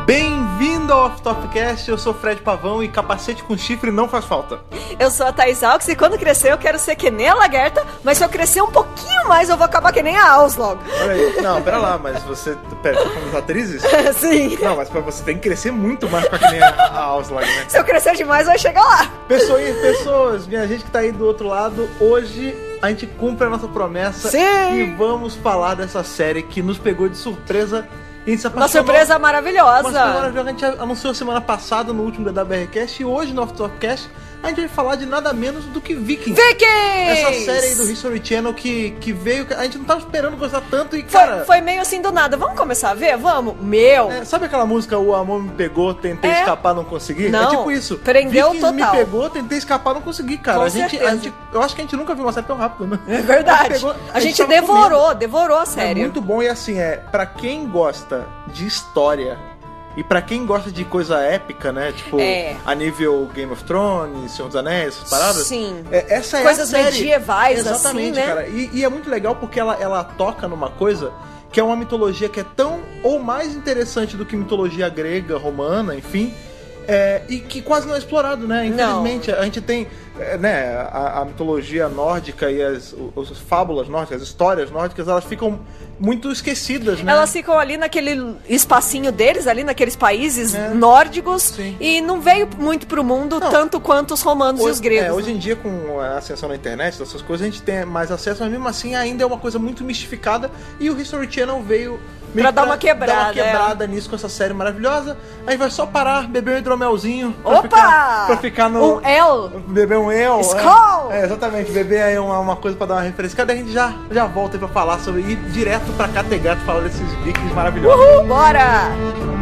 Bem-vindo ao Off Topcast, eu sou o Fred Pavão e capacete com chifre não faz falta. Eu sou a Thaís Alves e quando crescer eu quero ser que nem a Lagerta, mas se eu crescer um pouquinho mais eu vou acabar que nem a Aus logo. Olha aí, não, pera lá, mas você... Pera, você tá falando das atrizes? Sim. Não, mas pra você tem que crescer muito mais pra que nem a Aus logo, né? Se eu crescer demais vai chegar lá. Pessoas, minha gente que tá aí do outro lado, hoje a gente cumpre a nossa promessa. Sim. E vamos falar dessa série que nos pegou de surpresa. Uma surpresa maravilhosa. Uma surpresa maravilhosa. A gente anunciou semana passada no último DWRcast e hoje no Off Topcast a gente vai falar de nada menos do que Vikings. Essa série aí do History Channel que veio... A gente não tava esperando gostar tanto e, cara... Foi meio assim do nada. Vamos começar a ver? Vamos? Sabe aquela música O Amor Me Pegou, Tentei Escapar, Não Consegui? Não, é tipo isso. Prendeu Vikings total. Me Pegou, Tentei Escapar, Não Consegui, cara. Com a gente, certeza. eu acho que a gente nunca viu uma série tão rápido, né? É verdade. A gente tava devorou a série. É muito bom e assim, pra quem gosta de história... E pra quem gosta de coisa épica, né? Tipo, a nível Game of Thrones, Senhor dos Anéis, essas paradas. Sim. Essa é coisas a série. medievais, exatamente, assim, né? Cara. E é muito legal porque ela toca numa coisa que é uma mitologia que é tão ou mais interessante do que mitologia grega, romana, enfim. E que quase não é explorado, né? Infelizmente, a gente tem a mitologia nórdica e as fábulas nórdicas, as histórias nórdicas, elas ficam muito esquecidas, né? Elas ficam ali naquele espacinho deles, ali naqueles países nórdicos. Sim. E não veio muito pro mundo tanto quanto os romanos e os gregos. Hoje em dia, com a ascensão na internet, essas coisas, a gente tem mais acesso, mas mesmo assim ainda é uma coisa muito mistificada e o History Channel veio... Pra dar uma quebrada nisso com essa série maravilhosa. Aí vai só parar, beber um hidromelzinho. Pra ficar no... Um El. Beber um El. Skol! Exatamente. Beber aí uma coisa pra dar uma refrescada. Daí a gente já volta aí pra falar sobre... Ir direto pra Kattegat falar desses vikings maravilhosos. Uhul, bora!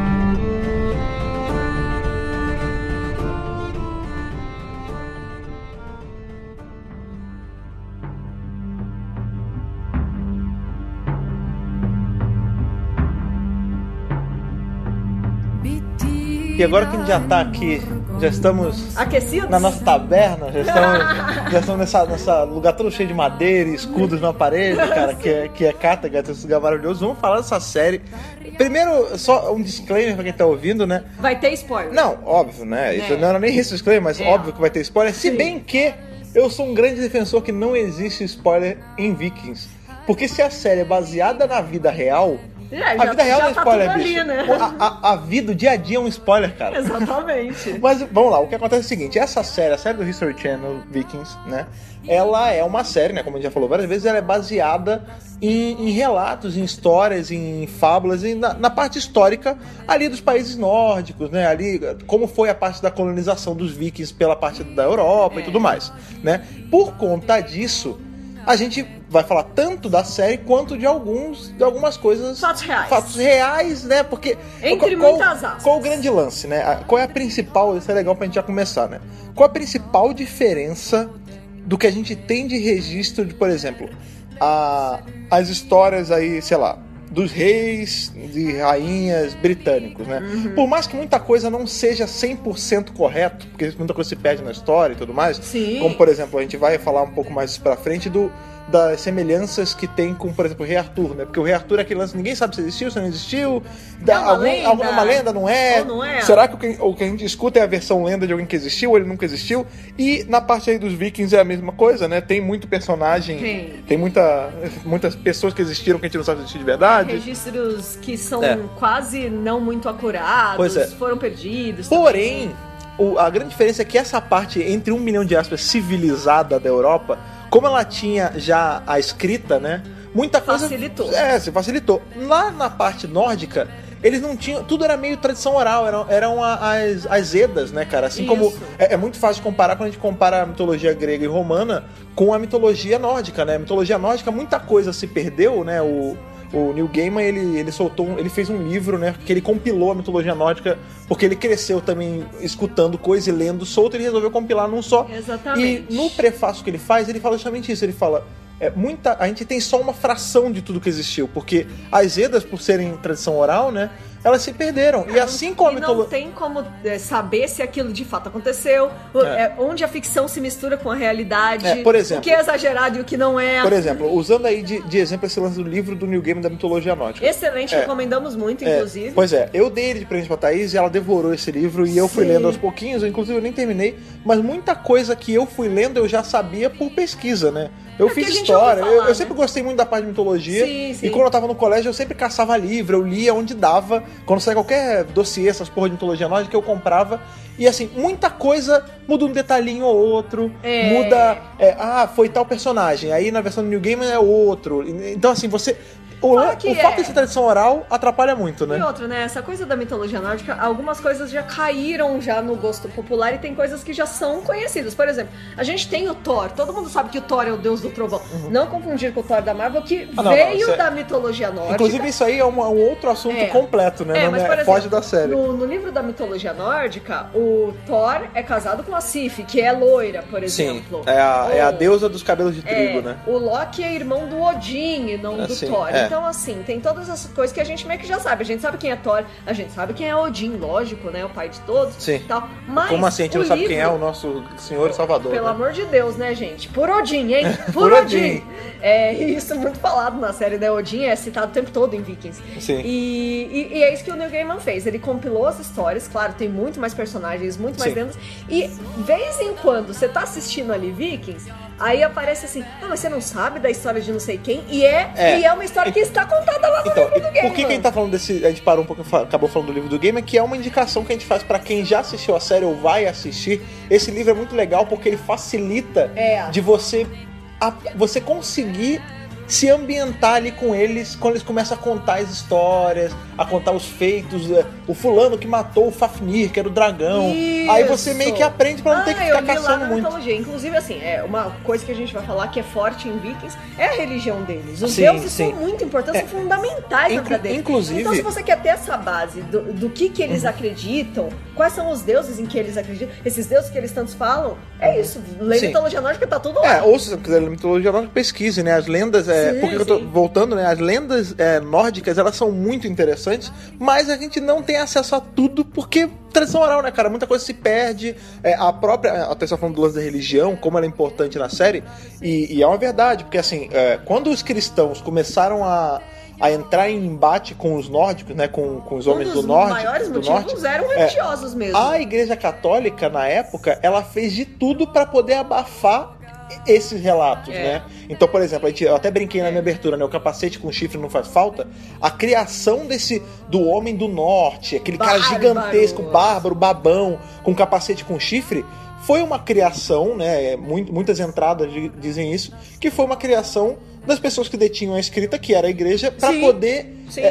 E agora que a gente já tá aqui, já estamos aquecidos na nossa taberna, já estamos nessa lugar todo cheio de madeira e escudos na parede, cara, que é Kattegat, esse lugar maravilhoso. Vamos falar dessa série. Primeiro, só um disclaimer pra quem tá ouvindo, né? Vai ter spoiler. Não, óbvio, né? Isso não era nem esse disclaimer, mas óbvio que vai ter spoiler. Se bem que eu sou um grande defensor que não existe spoiler em Vikings. Porque se a série é baseada na vida real... a vida real não é spoiler, bicho. Ali, né? A vida, o dia a dia é um spoiler, cara. Exatamente. Mas, vamos lá, o que acontece é o seguinte, essa série, a série do History Channel, Vikings, né? Ela é uma série, né? Como a gente já falou várias vezes, ela é baseada em relatos, em histórias, em fábulas, na parte histórica ali dos países nórdicos, né? Ali, como foi a parte da colonização dos vikings pela parte da Europa e tudo mais, né? Por conta disso, a gente vai falar tanto da série quanto de algumas coisas... Fatos reais, né? Porque... Entre muitas aspas. Qual o grande lance, né? Qual é a principal... Isso é legal pra gente já começar, né? Qual a principal diferença do que a gente tem de registro de, por exemplo, as histórias aí, sei lá, dos reis e rainhas britânicos, né? Uhum. Por mais que muita coisa não seja 100% correto, porque muita coisa se perde na história e tudo mais. Sim. Como, por exemplo, a gente vai falar um pouco mais pra frente das semelhanças que tem com, por exemplo, o Rei Arthur, né? Porque o Rei Arthur é aquele lance, ninguém sabe se existiu, se não existiu. Alguma lenda, não é? Ou não é? Será que o que a gente escuta é a versão lenda de alguém que existiu ou ele nunca existiu? E na parte aí dos vikings é a mesma coisa, né? Tem muito personagem, tem muitas pessoas que existiram que a gente não sabe se existir de verdade. Registros que são quase não muito acurados, foram perdidos. Porém, a grande diferença é que essa parte, entre 1 milhão de aspas, civilizada da Europa, como ela tinha já a escrita, né? Muita coisa... Facilitou. Se facilitou. Lá na parte nórdica, eles não tinham... Tudo era meio tradição oral, eram as Edas, né, cara? Assim como... É muito fácil de comparar quando a gente compara a mitologia grega e romana com a mitologia nórdica, né? A mitologia nórdica, muita coisa se perdeu, né? O Neil Gaiman, ele fez um livro, né, que ele compilou a mitologia nórdica, porque ele cresceu também escutando coisa e lendo solto, ele resolveu compilar num só. Exatamente. E no prefácio que ele faz, ele fala justamente isso, ele fala... a gente tem só uma fração de tudo que existiu, porque as Edas, por serem tradição oral, né, elas se perderam. E assim como a mitologia... não tem como saber se aquilo de fato aconteceu, onde a ficção se mistura com a realidade, por exemplo, o que é exagerado e o que não é. Por exemplo, usando aí de exemplo esse lance do livro do New Game da mitologia nórdica. Excelente, recomendamos muito, inclusive. Pois é, eu dei ele de presente pra Thaís e ela devorou esse livro e eu fui lendo aos pouquinhos, inclusive eu nem terminei, mas muita coisa que eu fui lendo eu já sabia por pesquisa, né? Eu fiz história, eu sempre gostei muito da parte de mitologia. E quando eu tava no colégio eu sempre caçava livro, eu lia onde dava. Quando saía qualquer dossiê, essas porra de mitologia nórdica, eu comprava. E assim, muita coisa muda um detalhinho ou outro. Muda, foi tal personagem. Aí na versão do New Game é outro. Então assim, você... O fato dessa tradição oral atrapalha muito, né? E outra, né? Essa coisa da mitologia nórdica, algumas coisas já caíram já no gosto popular e tem coisas que já são conhecidas. Por exemplo, a gente tem o Thor. Todo mundo sabe que o Thor é o deus do trovão. Não confundir com o Thor da Marvel, que veio da mitologia nórdica. Inclusive, isso aí é um outro assunto completo, né? Mas, por exemplo, foge da série. No livro da mitologia nórdica, o Thor é casado com a Sif, que é loira, por exemplo. Sim, é a deusa dos cabelos de trigo, né? O Loki é irmão do Odin e não do Thor. Então, assim, tem todas essas coisas que a gente meio que já sabe. A gente sabe quem é Thor, a gente sabe quem é Odin, lógico, né? O pai de todos. Sim. Tal. Mas como assim a gente não sabe quem é o nosso Senhor e Salvador? Pelo amor de Deus, né, gente? Por Odin, hein? Por Odin! Isso é muito falado na série, né? Odin é citado o tempo todo em Vikings. Sim. E é isso que o Neil Gaiman fez. Ele compilou as histórias, claro, tem muito mais personagens, muito mais lendas. E, vez em quando, você tá assistindo ali Vikings, aí aparece assim, mas você não sabe da história de não sei quem, e é uma história que está contada lá no livro do Gaiman. Por que a gente tá falando desse... A gente parou um pouco, acabou falando do livro do Gaiman, que é uma indicação que a gente faz pra quem já assistiu a série ou vai assistir. Esse livro é muito legal porque ele facilita de você conseguir se ambientar ali com eles quando eles começam a contar as histórias, a contar os feitos, o fulano que matou o Fafnir, que era o dragão. Isso. Aí você meio que aprende pra não ter que ficar caçando muito. Mitologia. Inclusive, assim, uma coisa que a gente vai falar que é forte em Vikings é a religião deles. Os deuses são muito importantes, são fundamentais na vida deles. Inclusive... Então, se você quer ter essa base do que eles acreditam, quais são os deuses em que eles acreditam, esses deuses que eles tantos falam, é isso. Lê mitologia nórdica, tá tudo lá. Ou se você quiser ler mitologia nórdica, pesquise, né? As lendas... porque eu tô voltando, né? As lendas nórdicas, elas são muito interessantes, mas a gente não tem acesso a tudo porque tradição oral, né, cara? Muita coisa se perde. A própria... Até só falando do lance da religião, como ela é importante na série, e é uma verdade, porque assim, quando os cristãos começaram a entrar em embate com os nórdicos, né, com os homens do norte. Os maiores motivos eram religiosos mesmo. A Igreja Católica, na época, ela fez de tudo para poder abafar esses relatos, né? Então, por exemplo, eu até brinquei na minha abertura, né? O capacete com chifre não faz falta. A criação do homem do norte, aquele cara gigantesco, bárbaro, babão, com capacete com chifre, foi uma criação, né? Muitas entradas dizem isso, que foi uma criação das pessoas que detinham a escrita, que era a igreja, para poder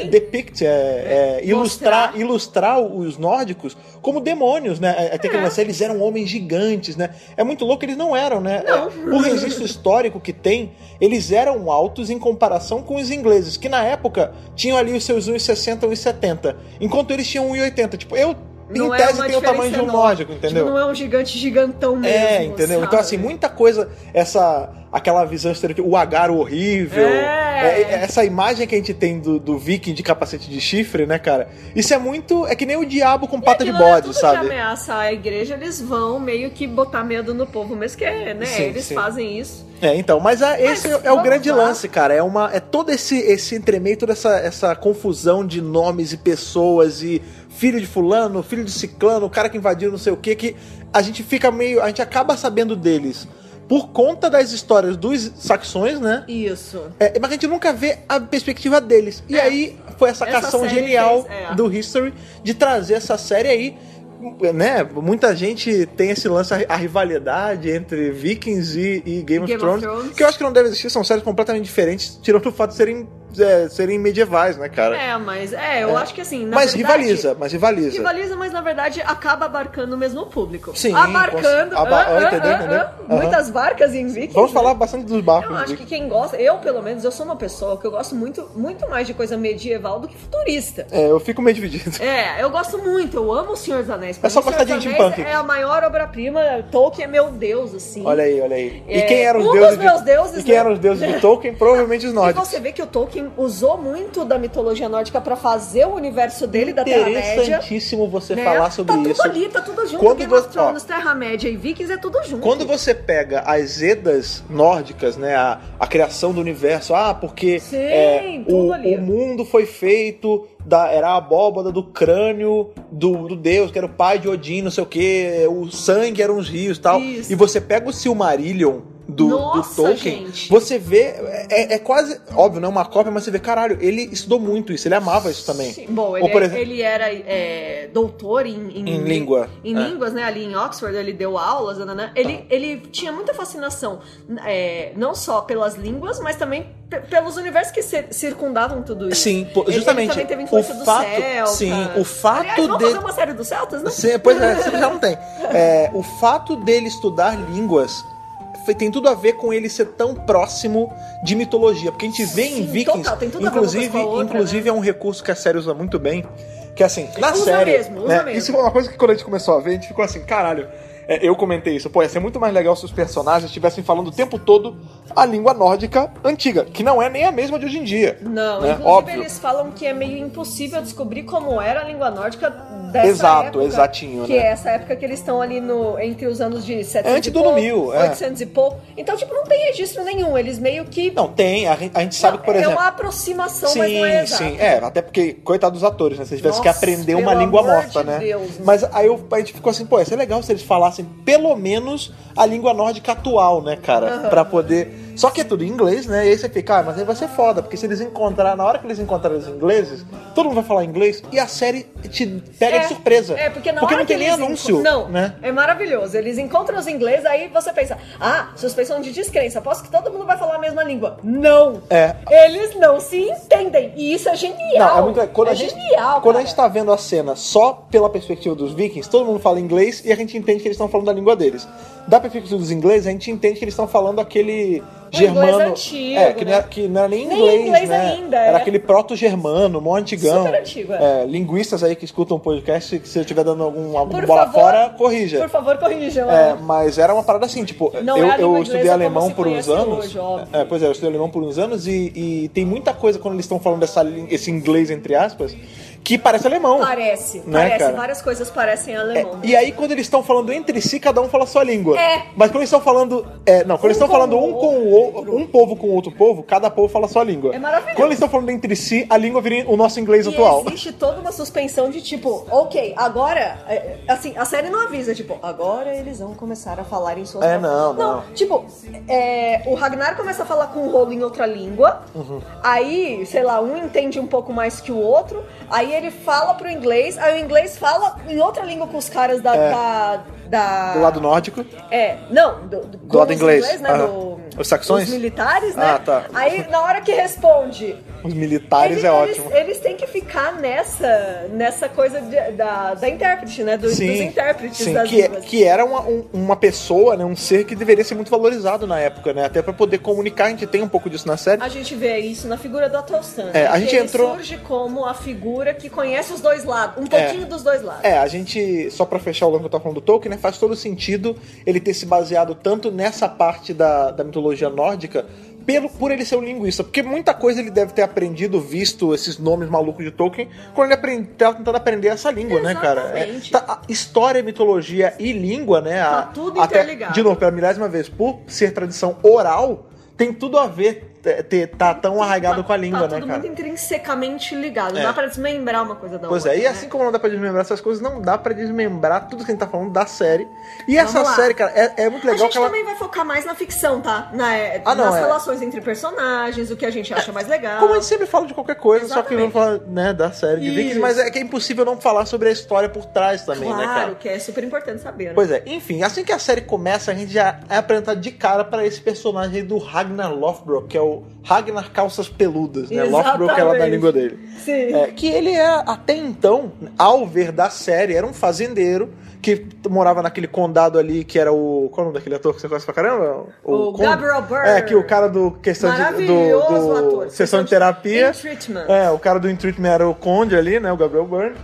ilustrar os nórdicos como demônios, né? Tem que lance, eles eram homens gigantes, né? É muito louco, eles não eram, né? O registro histórico que tem, eles eram altos em comparação com os ingleses, que na época tinham ali os seus 1,60, 1,70, enquanto eles tinham 1,80. Tipo, em tese tem o tamanho de um nórdico, entendeu? Tipo, não é um gigante gigantão mesmo. Entendeu? Sabe? Então, assim, muita coisa, aquela visão estereotipada, o agar horrível, essa imagem que a gente tem do viking de capacete de chifre, né, cara? Isso é muito... É que nem o diabo com pata de bode, sabe? Se ameaçar a igreja, eles vão meio que botar medo no povo, mas né? Eles fazem isso. Então, mas esse é o grande lance, cara. É todo esse entremeio, toda essa confusão de nomes e pessoas e filho de fulano, filho de ciclano, o cara que invadiu não sei o que a gente fica a gente acaba sabendo deles por conta das histórias dos saxões, né? Isso. Mas a gente nunca vê a perspectiva deles. E aí foi essa cação genial do History de trazer essa série aí, né? Muita gente tem esse lance, a rivalidade entre Vikings e Game of Thrones, que eu acho que não deve existir, são séries completamente diferentes, tirando o fato de serem medievais, né, cara? Eu acho que assim, mas rivaliza. Rivaliza, mas na verdade acaba abarcando o mesmo público. Sim. Abarcando. Entendeu? Muitas barcas em Vikings. Vamos falar bastante dos barcos. Eu acho que quem gosta, pelo menos, eu sou uma pessoa que eu gosto muito mais de coisa medieval do que futurista. Eu fico meio dividido. Eu gosto muito, eu amo O Senhor dos Anéis. É só gostar de Jim Punk. É a maior obra-prima, Tolkien é meu deus, assim. Olha aí. E quem eram os deuses? Meus deuses, e quem eram os deuses de Tolkien? Provavelmente os nórdicos. E você vê que o Tolkien ele usou muito da mitologia nórdica pra fazer o universo dele, da Terra-média. Interessantíssimo você falar sobre isso. Tá tudo ali, tá tudo junto. Quando Game of Thrones, Terra-média e Vikings é tudo junto. Quando você pega as Edas nórdicas, né, a criação do universo, porque o mundo foi feito, era a abóbada do crânio do deus, que era o pai de Odin, não sei o que, o sangue eram os rios e tal. Isso. E você pega o Silmarillion do Tolkien, gente. Você vê, é quase, óbvio, não é uma cópia, mas você vê, caralho, ele estudou muito isso, ele amava isso também. Sim. Bom, ele era doutor em língua. Em línguas, né, ali em Oxford, ele deu aulas, né? Ele tinha muita fascinação, não só pelas línguas, mas também pelos universos que circundavam tudo isso. Sim, justamente. Ele também teve influência do Celta. Sim, o fato Aliás, vamos fazer uma série dos Celtas, né? Sim, pois é, você já não tem. O fato dele estudar línguas tem tudo a ver com ele ser tão próximo de mitologia, porque a gente vê em Vikings, total, tem tudo inclusive né? É um recurso que a série usa muito bem, que é assim, na série, mesmo. Isso foi uma coisa que quando a gente começou a ver, a gente ficou assim, caralho, eu comentei isso, ia ser muito mais legal se os personagens estivessem falando o tempo todo a língua nórdica antiga, que não é nem a mesma de hoje em dia. Não, né? Inclusive óbvio. Eles falam que é meio impossível descobrir como era a língua nórdica dessa época. Exatinho, que é essa época que eles estão ali entre os anos de 700 antes do 800 e pouco. Então, tipo, não tem registro nenhum. Eles meio que... Não, tem. A gente sabe que, por exemplo... É uma aproximação, mas não é exato. Sim, até porque, coitado dos atores, né? Se eles tivessem que aprender uma língua morta, né? Deus, mas aí a gente ficou assim, ia ser legal se eles falassem pelo menos a língua nórdica atual, né, cara? Pra poder... Só que é tudo em inglês, né? E aí você fica, mas aí vai ser foda, porque se eles na hora que eles encontrarem os ingleses, todo mundo vai falar inglês e a série te pega de surpresa. Porque não tem nem anúncio. Não, né? É maravilhoso. Eles encontram os ingleses, aí você pensa, suspeição de descrença, aposto que todo mundo vai falar a mesma língua. Não! Eles não se entendem. E isso é genial. Não, é muito... Quando a gente tá vendo a cena só pela perspectiva dos vikings, todo mundo fala inglês e a gente entende que eles estão falando da língua deles. Da perspectiva dos ingleses, a gente entende que eles estão falando aquele germano antigo, que não era nem inglês, né? Ainda, era aquele proto-germano, mó antigão. Super antigo, linguistas aí que escutam o podcast, que se eu estiver dando alguma bola fora, corrija. Por favor, corrijam. Mas era uma parada assim, tipo, eu estudei alemão por uns anos. Eu estudei alemão por uns anos e tem muita coisa quando eles estão falando esse inglês, entre aspas, que parece alemão. Parece, cara? Várias coisas parecem alemão. E aí, quando eles estão falando entre si, cada um fala a sua língua. Mas quando eles estão falando... quando eles estão falando um povo com outro povo, cada povo fala a sua língua. É maravilhoso. Quando eles estão falando entre si, a língua vira o nosso inglês atual. Existe toda uma suspensão de tipo, ok, agora... Assim, a série não avisa, tipo, agora eles vão começar a falar em suas não. Tipo, o Ragnar começa a falar com o Rolo em outra língua, aí, sei lá, um entende um pouco mais que o outro, aí ele fala pro inglês, aí o inglês fala em outra língua com os caras do lado nórdico. Do lado inglês, né? Os saxões? Os militares, né? Tá. Aí, na hora que responde... Os militares ótimo. Eles têm que ficar nessa coisa da intérprete, né? Dos intérpretes das línguas. Que era uma pessoa, né? Um ser que deveria ser muito valorizado na época, né? Até pra poder comunicar, a gente tem um pouco disso na série. A gente vê isso na figura do Athelstan. Ele surge como a figura que conhece os dois lados, um pouquinho dos dois lados. A gente, só pra fechar o lance que eu tava falando do Tolkien, né? Faz todo sentido ele ter se baseado tanto nessa parte da mitologia nórdica, por ele ser um linguista, porque muita coisa ele deve ter aprendido, visto esses nomes malucos de Tolkien, quando ele tava tentando aprender essa língua, né, cara? História, mitologia e língua, né? Tá tudo interligado. De novo, pela milésima vez, por ser tradição oral, tem tudo a ver, tá tão arraigado com a língua, né, cara? Tá tudo muito intrinsecamente ligado, não dá pra desmembrar uma coisa da outra. Pois é, e assim como não dá pra desmembrar essas coisas, não dá pra desmembrar tudo que a gente tá falando da série. E essa série, cara, é muito legal. A gente também vai focar mais na ficção, tá? Nas relações entre personagens, o que a gente acha mais legal. Como a gente sempre fala de qualquer coisa, só que não fala, né, da série de Vikings, mas é que é impossível não falar sobre a história por trás também, né, cara? Claro, que é super importante saber, né? Pois é, enfim, assim que a série começa, a gente já é apresentado de cara pra esse personagem do Ragnar Lothbrok, que é o Ragnar Calças Peludas, né? Lothbrok é lá da língua dele. Sim. Que ele até então, ao ver da série, era um fazendeiro que morava naquele condado ali, que era o... Qual é o nome daquele ator que você conhece pra caramba? O Gabriel Byrne. Que o cara do questão do sessão de terapia. In Treatment. O cara do In Treatment era o Conde ali, né? O Gabriel Byrne.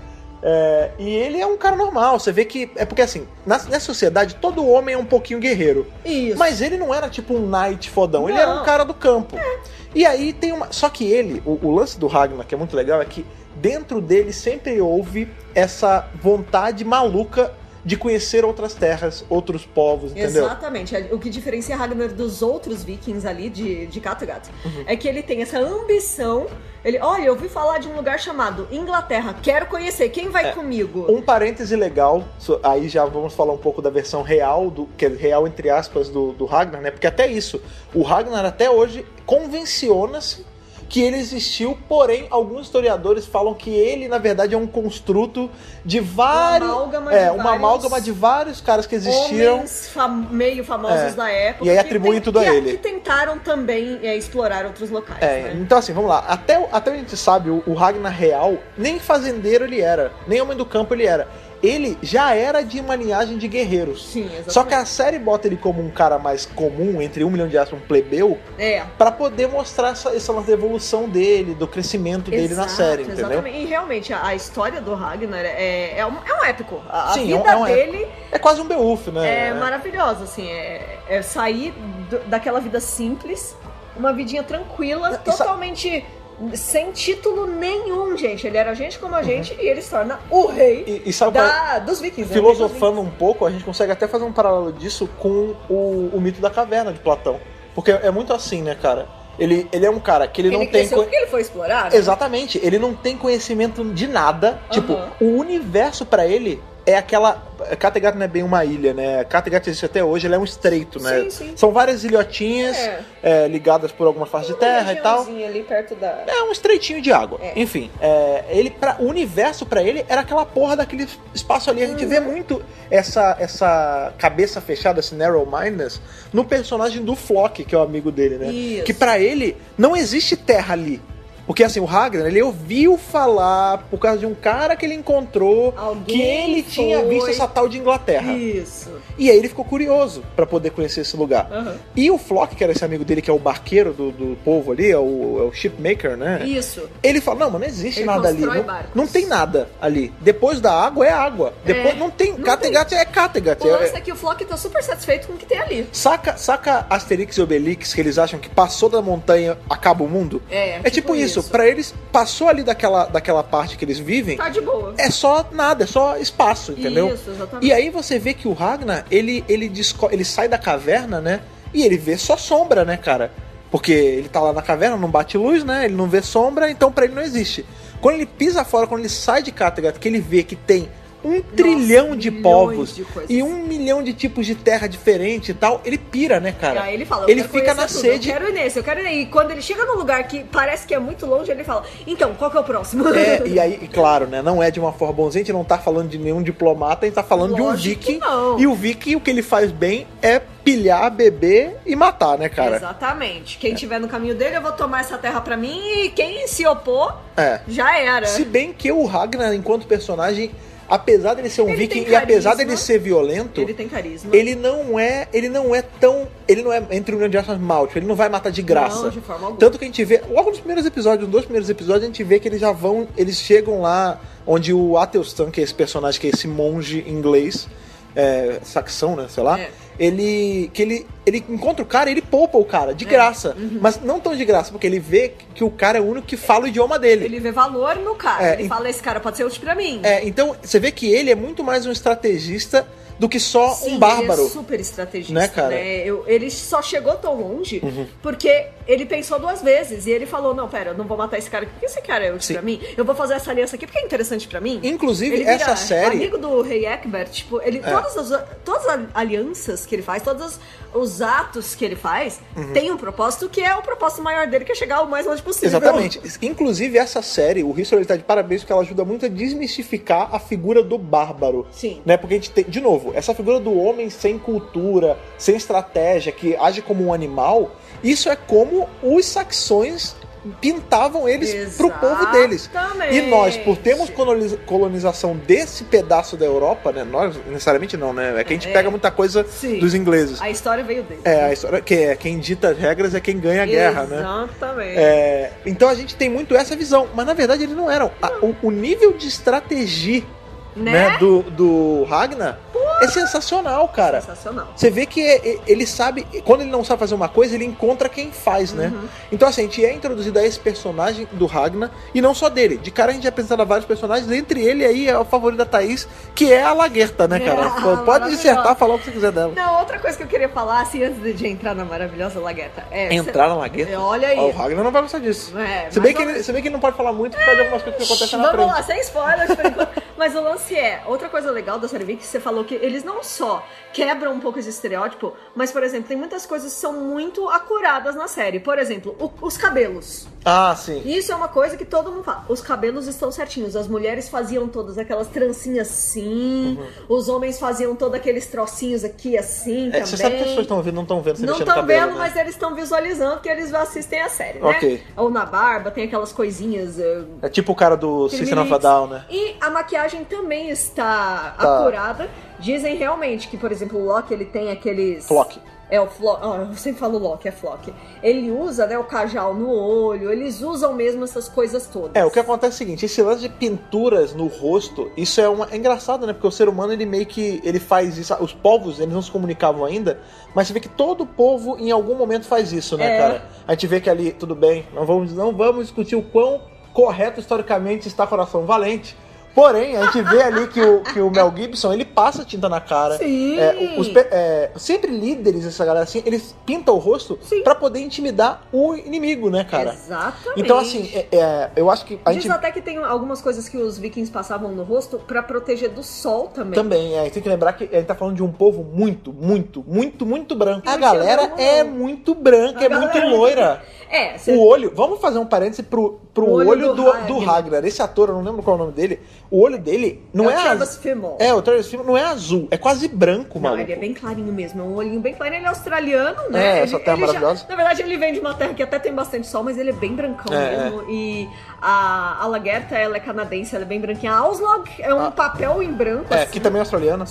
E ele é um cara normal, você vê que... É porque assim, nessa sociedade, todo homem é um pouquinho guerreiro. Isso. Mas ele não era tipo um knight fodão, ele era um cara do campo. E aí tem uma... Só que ele, o lance do Ragnar, que é muito legal, é que dentro dele sempre houve essa vontade maluca de conhecer outras terras, outros povos, entendeu? Exatamente. O que diferencia Ragnar dos outros vikings ali de Kattegat é que ele tem essa ambição. Olha, eu ouvi falar de um lugar chamado Inglaterra, quero conhecer, quem vai comigo? Um parêntese legal, aí já vamos falar um pouco da versão real, que é real entre aspas, do Ragnar, né? Porque até isso, o Ragnar até hoje convenciona-se que ele existiu, porém, alguns historiadores falam que ele, na verdade, é um construto de vários... Uma amálgama de vários caras que existiram. Homens meio famosos da época. E aí atribuem tudo a ele. Que tentaram também explorar outros locais. Né? Então assim, vamos lá. Até a gente sabe, o Ragnar real, nem fazendeiro ele era, nem homem do campo ele era. Ele já era de uma linhagem de guerreiros. Sim, exatamente. Só que a série bota ele como um cara mais comum, entre 1 milhão de aspas, um plebeu, pra poder mostrar essa evolução dele, do crescimento dele na série, entendeu? Exatamente. E realmente, a história do Ragnar é um épico. A Sim, vida dele... É quase um Beowulf, né? É maravilhosa, assim. É sair daquela vida simples, uma vidinha tranquila, totalmente... sem título nenhum, gente. Ele era gente como a gente e ele se torna o rei dos vikings. Filosofando um pouco, a gente consegue até fazer um paralelo disso com o mito da caverna de Platão. Porque é muito assim, né, cara? Ele é um cara que ele não tem... Porque ele foi explorar, né? Exatamente. Ele não tem conhecimento de nada. Tipo, o universo pra ele é aquela... Kattegat não é bem uma ilha, né? Kattegat existe até hoje, ele é um estreito, né? Sim. São várias ilhotinhas ligadas por algumas faixas de terra e tal. Ali perto da... É um estreitinho de água. Enfim, o universo pra ele era aquela porra daquele espaço ali. A gente vê muito essa cabeça fechada, esse narrow-mindedness, no personagem do Flock, que é o amigo dele, né? Isso. Que pra ele não existe terra ali. Porque assim, o Ragnar, ele ouviu falar por causa de um cara que ele encontrou, que ele tinha visto essa tal de Inglaterra. Isso. E aí ele ficou curioso pra poder conhecer esse lugar. E o Flock, que era esse amigo dele, que é o barqueiro do povo ali, é o shipmaker, né? Isso. Ele falou, não, mas não existe nada ali. Não tem nada ali. Depois da água é água. Depois não tem. Kattegat é Kattegat. O lance é que o Flock tá super satisfeito com o que tem ali. Saca Asterix e Obelix, que eles acham que passou da montanha, acaba o mundo? É tipo isso. Pra eles, passou ali daquela parte que eles vivem. Tá de boa. É só nada, é só espaço, entendeu? Isso, exatamente. E aí você vê que o Ragnar, ele sai da caverna, né? E ele vê só sombra, né, cara? Porque ele tá lá na caverna, não bate luz, né? Ele não vê sombra, então pra ele não existe. Quando ele pisa fora, quando ele sai de Kattegat, que ele vê que tem 1 trilhão de povos e 1 milhão de tipos de terra diferente e tal, ele pira, né, cara? E aí ele fala, ele fica na sede. Eu quero ir nesse, eu quero ir aí. E quando ele chega num lugar que parece que é muito longe, ele fala, então, qual que é o próximo? E aí, claro, né, não é de uma forma bonzinha, a gente não tá falando de nenhum diplomata, a gente tá falando de um viking. E o viking, o que ele faz bem é pilhar, beber e matar, né, cara? Exatamente. Quem tiver no caminho dele, eu vou tomar essa terra pra mim, e quem se opor, já era. Se bem que o Ragnar, enquanto personagem, apesar dele ser um viking e apesar dele ser violento, ele tem carisma. Ele não é entre o milhão de aspas malte, ele não vai matar de graça. Não, de forma alguma. Tanto que a gente vê, logo nos primeiros episódios, nos 2 primeiros episódios, a gente vê que eles chegam lá onde o Athelstan, que é esse personagem, que é esse monge inglês, saxão, né, sei lá, ele encontra o cara e ele poupa o cara, de graça. Mas não tão de graça, porque ele vê que o cara é o único que fala o idioma dele. Ele vê valor no cara. Ele fala, esse cara pode ser útil pra mim. Então, você vê que ele é muito mais um estrategista do que só um bárbaro. Ele é super estrategista, né, cara? Ele só chegou tão longe porque ele pensou 2 vezes. E ele falou, não, pera, eu não vou matar esse cara aqui porque esse cara é útil pra mim. Eu vou fazer essa aliança aqui porque é interessante pra mim. Inclusive, ele essa série... amigo do rei Egbert, tipo, todas as alianças que ele faz, todos os atos que ele faz, tem um propósito que é o propósito maior dele, que é chegar o mais longe possível. Exatamente. Inclusive, essa série, o History tá de parabéns, porque ela ajuda muito a desmistificar a figura do bárbaro. Sim. Né? Porque a gente tem, de novo, essa figura do homem sem cultura, sem estratégia, que age como um animal, isso é como os saxões pintavam eles pro povo deles. E nós, por termos colonização desse pedaço da Europa, né? Nós, necessariamente não, né? É que a gente pega muita coisa dos ingleses. A história veio deles. A história quem dita as regras é quem ganha a guerra, né? Exatamente. Então a gente tem muito essa visão, mas na verdade eles não eram. O nível de estratégia, né, do Ragnar é sensacional, cara. Sensacional. Você vê que ele sabe, quando ele não sabe fazer uma coisa, ele encontra quem faz, né? Então assim, a gente é introduzido a esse personagem do Ragnar, e não só dele. De cara a gente é apresentado a vários personagens, entre ele aí é o favorito da Thaís, que é a Lagertha, né, cara? Pode dissertar, falar o que você quiser dela. Não, outra coisa que eu queria falar, assim, antes de entrar na maravilhosa Lagertha. Entrar na Lagertha? Olha aí. O Ragnar não vai gostar disso. Você vê que ele não pode falar muito por causa de algumas coisas que acontecem na frente. Vamos lá, sem spoilers por enquanto. Mas o lance outra coisa legal da série Vikings, você falou que eles não só quebram um pouco esse estereótipo, mas, por exemplo, tem muitas coisas que são muito acuradas na série. Por exemplo, os cabelos. Ah, sim. Isso é uma coisa que todo mundo fala. Os cabelos estão certinhos. As mulheres faziam todas aquelas trancinhas assim. Os homens faziam todos aqueles trocinhos aqui assim também. Você sabe que as pessoas estão ouvindo, não estão vendo você não mexendo no cabelo, vendo, né? Mas eles estão visualizando porque eles assistem a série, né? Ok. Ou na barba, tem aquelas coisinhas... É tipo o cara do System of a Down, né? E a maquiagem também está acurada. Dizem realmente que, por exemplo, o Loki, ele tem aqueles... Flock. O Flock. Eu sempre falo Loki, é Flock. Ele usa, né, o cajal no olho, eles usam mesmo essas coisas todas. O que acontece é o seguinte, esse lance de pinturas no rosto, isso é engraçado, né? Porque o ser humano, ele meio que, ele faz isso, os povos, eles não se comunicavam ainda, mas você vê que todo povo, em algum momento, faz isso, né, cara? A gente vê que ali, tudo bem, não vamos discutir o quão correto historicamente está Coração Valente. Porém, a gente vê ali que o Mel Gibson, ele passa tinta na cara. Sim. Sempre líderes dessa galera assim, eles pintam o rosto pra poder intimidar o inimigo, né, cara? Exatamente. Então, assim, eu acho que Diz até que tem algumas coisas que os vikings passavam no rosto pra proteger do sol também. Também, tem que lembrar que a gente tá falando de um povo muito, muito, muito, muito branco. A galera é muito branca, muito loira. O olho, vamos fazer um parêntese pro olho do Ragnar. Esse ator, eu não lembro qual é o nome dele. O olho dele não é Travis Fimmel. O Travis Fimmel não é azul, é quase branco, maluco. Não, ele é bem clarinho mesmo, é um olhinho bem clarinho. Ele é australiano, né? Essa terra maravilhosa. Na verdade, ele vem de uma terra que até tem bastante sol, mas ele é bem brancão mesmo. E a Lagertha, ela é canadense, ela é bem branquinha. A Auslog é um papel em branco, assim. Que também é australiana.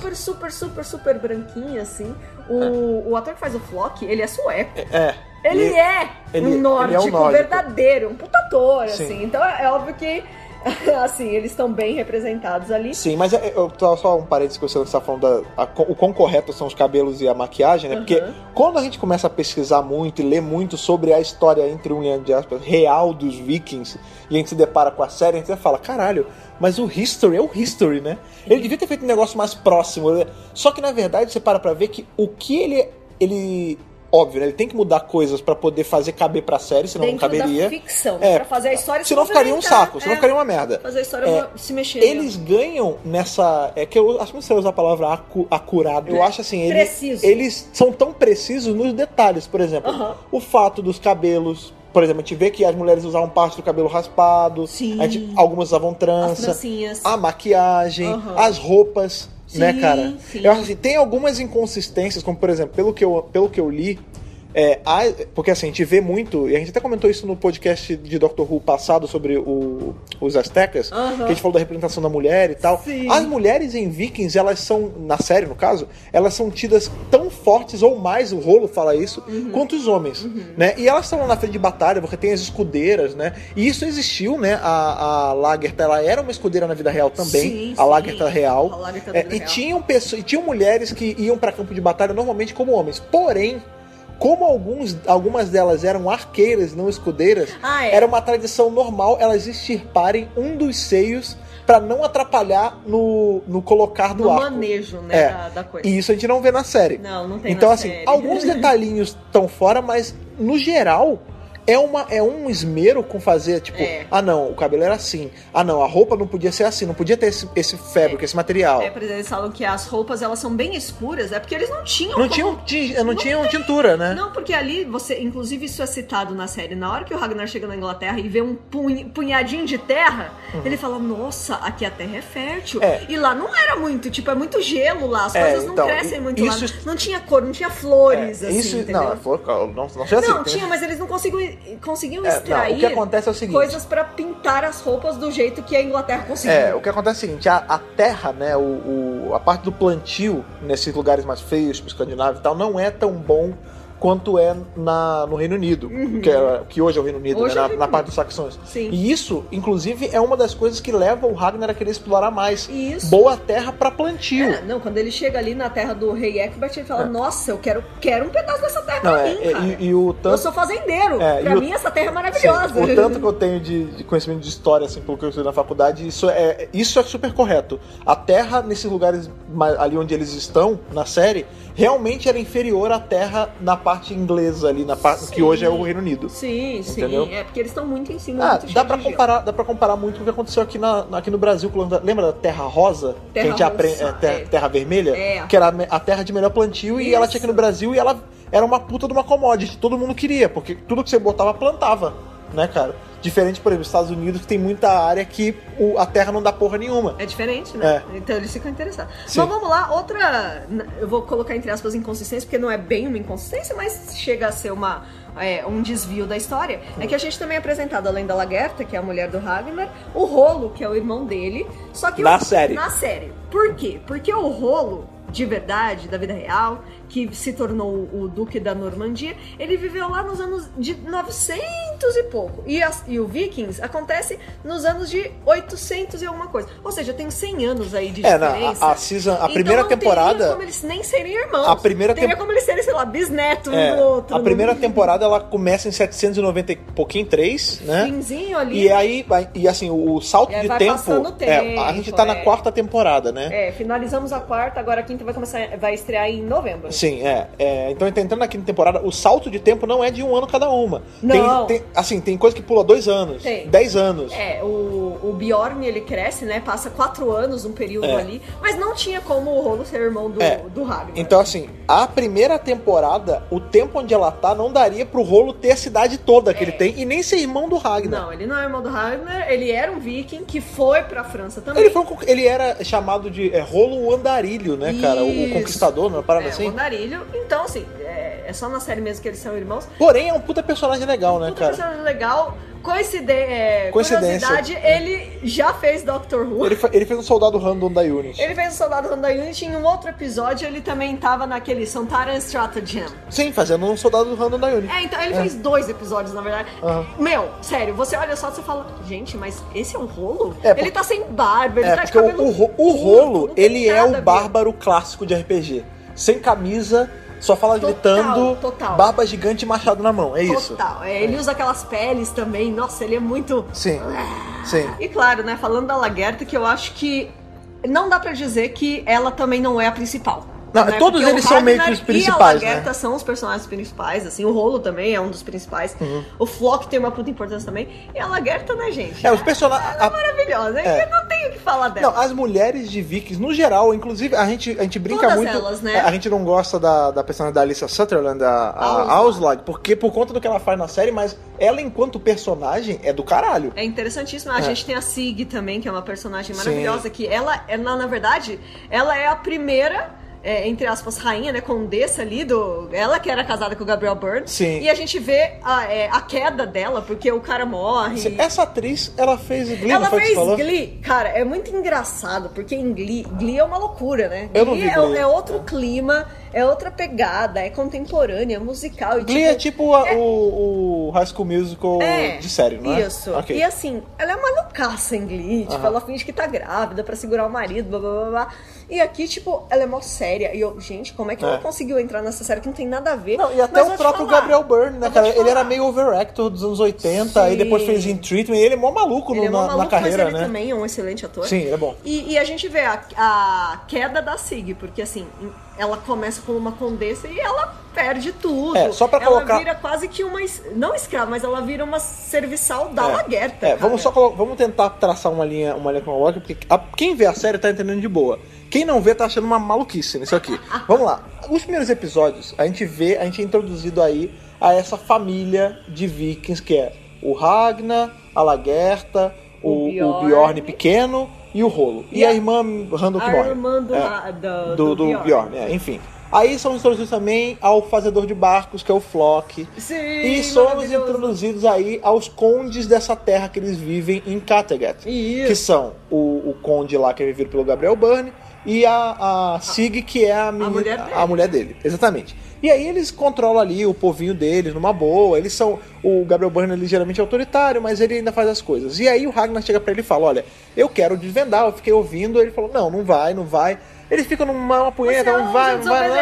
Super branquinha, assim. O ator que faz o Flock, ele é sueco. Ele é um nórdico verdadeiro, um puta ator, assim. Então é óbvio que, assim, eles estão bem representados ali. Sim, mas só um parênteses que você está falando o quão correto são os cabelos e a maquiagem, né? Porque quando a gente começa a pesquisar muito e ler muito sobre a história, entre de aspas, real dos vikings, e a gente se depara com a série, a gente fala, caralho, mas o History é o History, né? Ele devia ter feito um negócio mais próximo, né? Só que, na verdade, você para pra ver que o que ele óbvio, né? Ele tem que mudar coisas pra poder fazer caber pra série, senão não caberia. Da ficção, pra fazer a história se senão ficaria um saco, senão ficaria uma merda. Fazer a história se mexer. Eles ganham nessa... que eu acho que não sei usar a palavra acurado. Eu acho assim, eles são tão precisos nos detalhes. Por exemplo, o fato dos cabelos. Por exemplo, a gente vê que as mulheres usavam parte do cabelo raspado. Sim. Algumas usavam trança. A maquiagem, as roupas. Sim, né, cara? Sim. Eu acho assim, tem algumas inconsistências, como por exemplo, pelo que eu li, porque assim, a gente vê muito, e a gente até comentou isso no podcast de Doctor Who passado sobre os Aztecas, que a gente falou da representação da mulher e tal. Sim. As mulheres em Vikings, elas são, na série no caso, elas são tidas tão fortes, ou mais, o Rolo fala isso, quanto os homens, né? E elas estão lá na frente de batalha, porque tem as escudeiras, né? E isso existiu, né? A Lagertha, ela era uma escudeira na vida real também, a Lagertha real. A Lagertha da vida real. Tinham mulheres que iam pra campo de batalha normalmente como homens, porém, como algumas delas eram arqueiras, não escudeiras, era uma tradição normal elas extirparem um dos seios pra não atrapalhar no colocar do arco. No manejo, né, da coisa. E isso a gente não vê na série. Não tem então, na assim, série. alguns detalhinhos estão fora, mas no geral é um esmero com fazer, tipo, não, o cabelo era assim. Não, a roupa não podia ser assim, não podia ter esse fabric, esse material. Por exemplo, eles falam que as roupas, elas são bem escuras, porque eles não tinham... Não tinham tintura, né? Não, porque ali, inclusive isso é citado na série, na hora que o Ragnar chega na Inglaterra e vê um punhadinho de terra, ele fala, nossa, aqui a terra é fértil. E lá não era muito, é muito gelo lá, as coisas não crescem muito lá. Não tinha cor, não tinha flores, assim, entendeu? Não tinha assim. Não tinha, mas eles não conseguiam conseguiam Não, extrair o que acontece é o seguinte, coisas pra pintar as roupas do jeito que a Inglaterra conseguiu. o que acontece é o seguinte, a terra, né, a parte do plantio nesses lugares mais feios, tipo escandinavo e tal, não é tão bom quanto é no Reino Unido, que hoje é o Reino Unido, Hoje né, é o Reino na parte Unido. dos saxões. Sim. E isso, inclusive, é uma das coisas que leva o Ragnar a querer explorar mais. Isso. Boa terra pra plantio. Não, quando ele chega ali na terra do rei Egbert, ele fala, nossa, eu quero um pedaço dessa terra Não, pra mim, cara. e o tanto... Eu sou fazendeiro, pra mim essa terra é maravilhosa. Sim, o tanto que eu tenho de conhecimento de história, assim, pelo que eu estudei na faculdade, isso é super correto. A terra, nesses lugares ali onde eles estão, na série, realmente era inferior à terra na parte inglesa ali, na parte que hoje é o Reino Unido. Sim, entendeu? sim. É porque eles estão muito em cima, muito dá cheio pra de gelo. dá pra comparar muito com o que aconteceu aqui no Brasil. Lembra da Terra Rosa? Que a gente aprende, terra Vermelha? Que era a terra de melhor plantio. Isso. E ela tinha aqui no Brasil e ela era uma puta de uma commodity. Todo mundo queria, porque tudo que você botava, plantava, né, cara? Diferente, por exemplo, dos Estados Unidos, que tem muita área que a terra não dá porra nenhuma. É diferente, né? Então eles ficam interessados. Sim. Mas vamos lá, outra... Eu vou colocar entre aspas inconsistência, porque não é bem uma inconsistência, mas chega a ser um desvio da história. É que a gente também é apresentado, além da Lagertha, que é a mulher do Ragnar, o Rolo, que é o irmão dele. Só que Na série. Na série. Por quê? Porque o Rolo, de verdade, da vida real, que se tornou o Duque da Normandia, ele viveu lá nos anos de 900 e pouco. E o Vikings acontece nos anos de 800 e alguma coisa. Ou seja, tem 100 anos aí de diferença. A primeira temporada... Teria como eles nem serem irmãos. Teria como eles serem, sei lá, bisneto um do outro. A primeira temporada, ela começa em 790 e pouquinho, 3, né? Finzinho ali. E aí, assim, o salto de vai tempo... passando o tempo. A gente tá na quarta temporada, né? Finalizamos a quarta, agora a quinta vai estrear em novembro. Sim, então, entrando na quinta temporada, o salto de tempo não é de um ano cada uma. Não. Tem coisa que pula 2 anos, 10 anos. O Bjorn, ele cresce, né? Passa 4 anos, um período ali. Mas não tinha como o Rolo ser irmão do Ragnar. Então, assim, a primeira temporada, o tempo onde ela tá, não daria pro Rolo ter a cidade toda que ele tem e nem ser irmão do Ragnar. Não, ele não é irmão do Ragnar. Ele era um viking que foi pra França também. Ele era chamado de Rolo o Andarilho, né, cara? O conquistador, não é parada assim? O Andarilho. Então, assim, é só na série mesmo que eles são irmãos. Porém, é um puta personagem legal, né, cara? Personagem legal. Curiosidade, ele já fez Doctor Who. Ele fez um soldado random da Unity. Ele fez um soldado random da Unity. Em um outro episódio, ele também tava naquele Sontaran Stratagem. Sim, fazendo um soldado random da Unity. Então ele fez 2 episódios, na verdade. Meu, sério, você olha só e você fala, gente, mas esse é um Rolo? Ele tá sem barba, ele tá de cabelo o Rolo, ele é o bárbaro clássico de RPG. Sem camisa, só fala gritando, barba gigante e machado na mão, é isso. Ele usa aquelas peles também, nossa, ele é muito... Sim. E claro, né, falando da Lagertha, que eu acho que não dá pra dizer que ela também não é a principal. Não, né? Todos eles são meio que os principais, e a Lagertha são os personagens principais, assim, o Rolo também é um dos principais, o Flock tem uma puta importância também, e a Lagertha, né, gente? Os personagens... Ela é maravilhosa, eu não tenho o que falar dela. Não, as mulheres de Vikings, no geral, inclusive, a gente brinca todas muito... elas, né? A gente não gosta da personagem da Alyssa Sutherland, a Auslag, porque por conta do que ela faz na série, mas ela, enquanto personagem, é do caralho. É interessantíssimo. A gente tem a Sig também, que é uma personagem maravilhosa, que ela, na verdade, ela é a primeira... entre aspas, rainha, né, condessa ali ela que era casada com o Gabriel Byrne. Sim. E a gente vê a queda dela, porque o cara morre. Sim. Essa atriz, ela fez Glee, ela fez Glee. Cara, é muito engraçado, porque em Glee é uma loucura, né? Eu não vi Glee. É outro clima, é outra pegada, é contemporânea, é musical. Glee é tipo o High School Musical de série, não é? Isso. Okay. E assim, ela é uma loucaça em Glee. Tipo, ela finge que tá grávida pra segurar o marido, blá blá blá blá. E aqui, tipo, ela é mó séria. E eu, gente, como é que ela conseguiu entrar nessa série que não tem nada a ver? Não, e até o próprio Gabriel Byrne, né, cara? Ele era meio overactor dos anos 80, aí depois fez In Treatment, e ele é mó maluco na carreira, mas ele né? também é um excelente ator. Sim, ele é bom. E a gente vê a queda da Sig, porque assim, ela começa como uma condessa e ela perde tudo. Só pra colocar... Ela vira quase que uma... Não escrava, mas ela vira uma serviçal da Lagertha. Vamos tentar traçar uma linha cronológica, porque quem vê a série tá entendendo de boa. Quem não vê tá achando uma maluquice nisso aqui. Vamos lá. Os primeiros episódios, a gente é introduzido aí a essa família de vikings, que é o Ragnar, a Lagertha, o Bjorn pequeno e o Rolo. E a irmã Randall que morre. A irmã do do Bjorn, enfim. Aí somos introduzidos também ao fazedor de barcos, que é o Flock. Sim, e somos introduzidos aí aos condes dessa terra que eles vivem em Kattegat. Isso. Que são o conde lá, que é vivido pelo Gabriel Byrne, e a Sig, que é a mulher dele. Exatamente. E aí eles controlam ali o povinho deles numa boa. Eles são... O Gabriel Byrne é ligeiramente autoritário, mas ele ainda faz as coisas. E aí o Ragnar chega pra ele e fala, olha, eu quero desvendar, eu fiquei ouvindo. Ele falou, não vai. Ele fica numa punheta, não vai.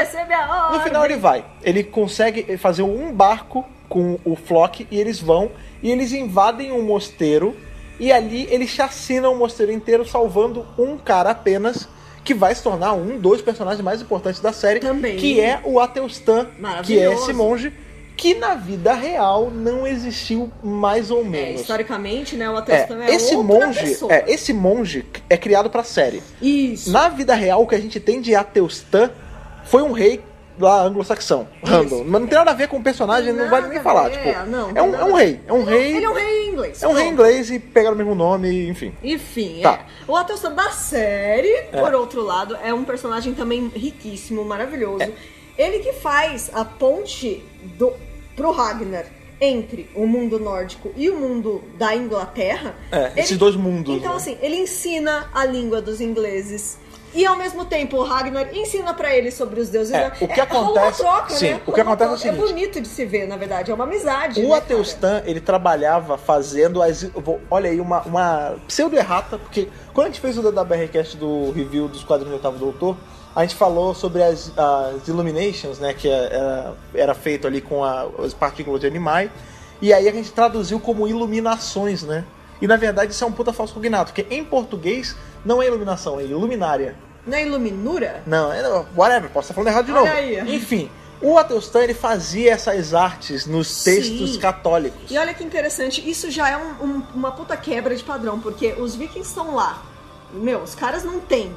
No final ele vai. Ele consegue fazer um barco com o Flock e eles vão. E eles invadem um mosteiro. E ali eles chacinam o mosteiro inteiro, salvando um cara apenas, que vai se tornar dos personagens mais importantes da série. Também. Que é o Athelstan, que é esse monge que na vida real não existiu mais ou menos. Historicamente, né, o Athelstan esse outra monge, pessoa. Esse monge é criado pra série. Isso. Na vida real, o que a gente tem de Athelstan foi um rei lá anglo-saxão, random. Mas não tem nada a ver com o personagem, não vale nem falar. Tipo, é um rei. Ele é um rei inglês. É um rei inglês e pegaram o mesmo nome, enfim. Tá. O Athelstan da série, por outro lado, é um personagem também riquíssimo, maravilhoso. Ele que faz a ponte pro Ragnar entre o mundo nórdico e o mundo da Inglaterra. Esses dois mundos. Então, assim, ele ensina a língua dos ingleses. E ao mesmo tempo o Ragnar ensina pra ele sobre os deuses. O que acontece, uma troca, sim, né? o que acontece é o seguinte. É bonito de se ver, na verdade, é uma amizade. O Athelstan, ele trabalhava fazendo olha aí, uma pseudo-errata, porque quando a gente fez o DWRcast do review dos quadrinhos do Oitavo Doutor, a gente falou sobre as Illuminations, né, que era feito ali com as partículas de animais, e aí a gente traduziu como iluminações, né? E na verdade isso é um puta falso cognato, porque em português não é iluminação, é iluminária. Não é iluminura? Não, whatever, posso estar falando errado de novo. Aí. Enfim, o Athelstan, ele fazia essas artes nos textos católicos. E olha que interessante, isso já é uma puta quebra de padrão, porque os vikings estão lá. Os caras não têm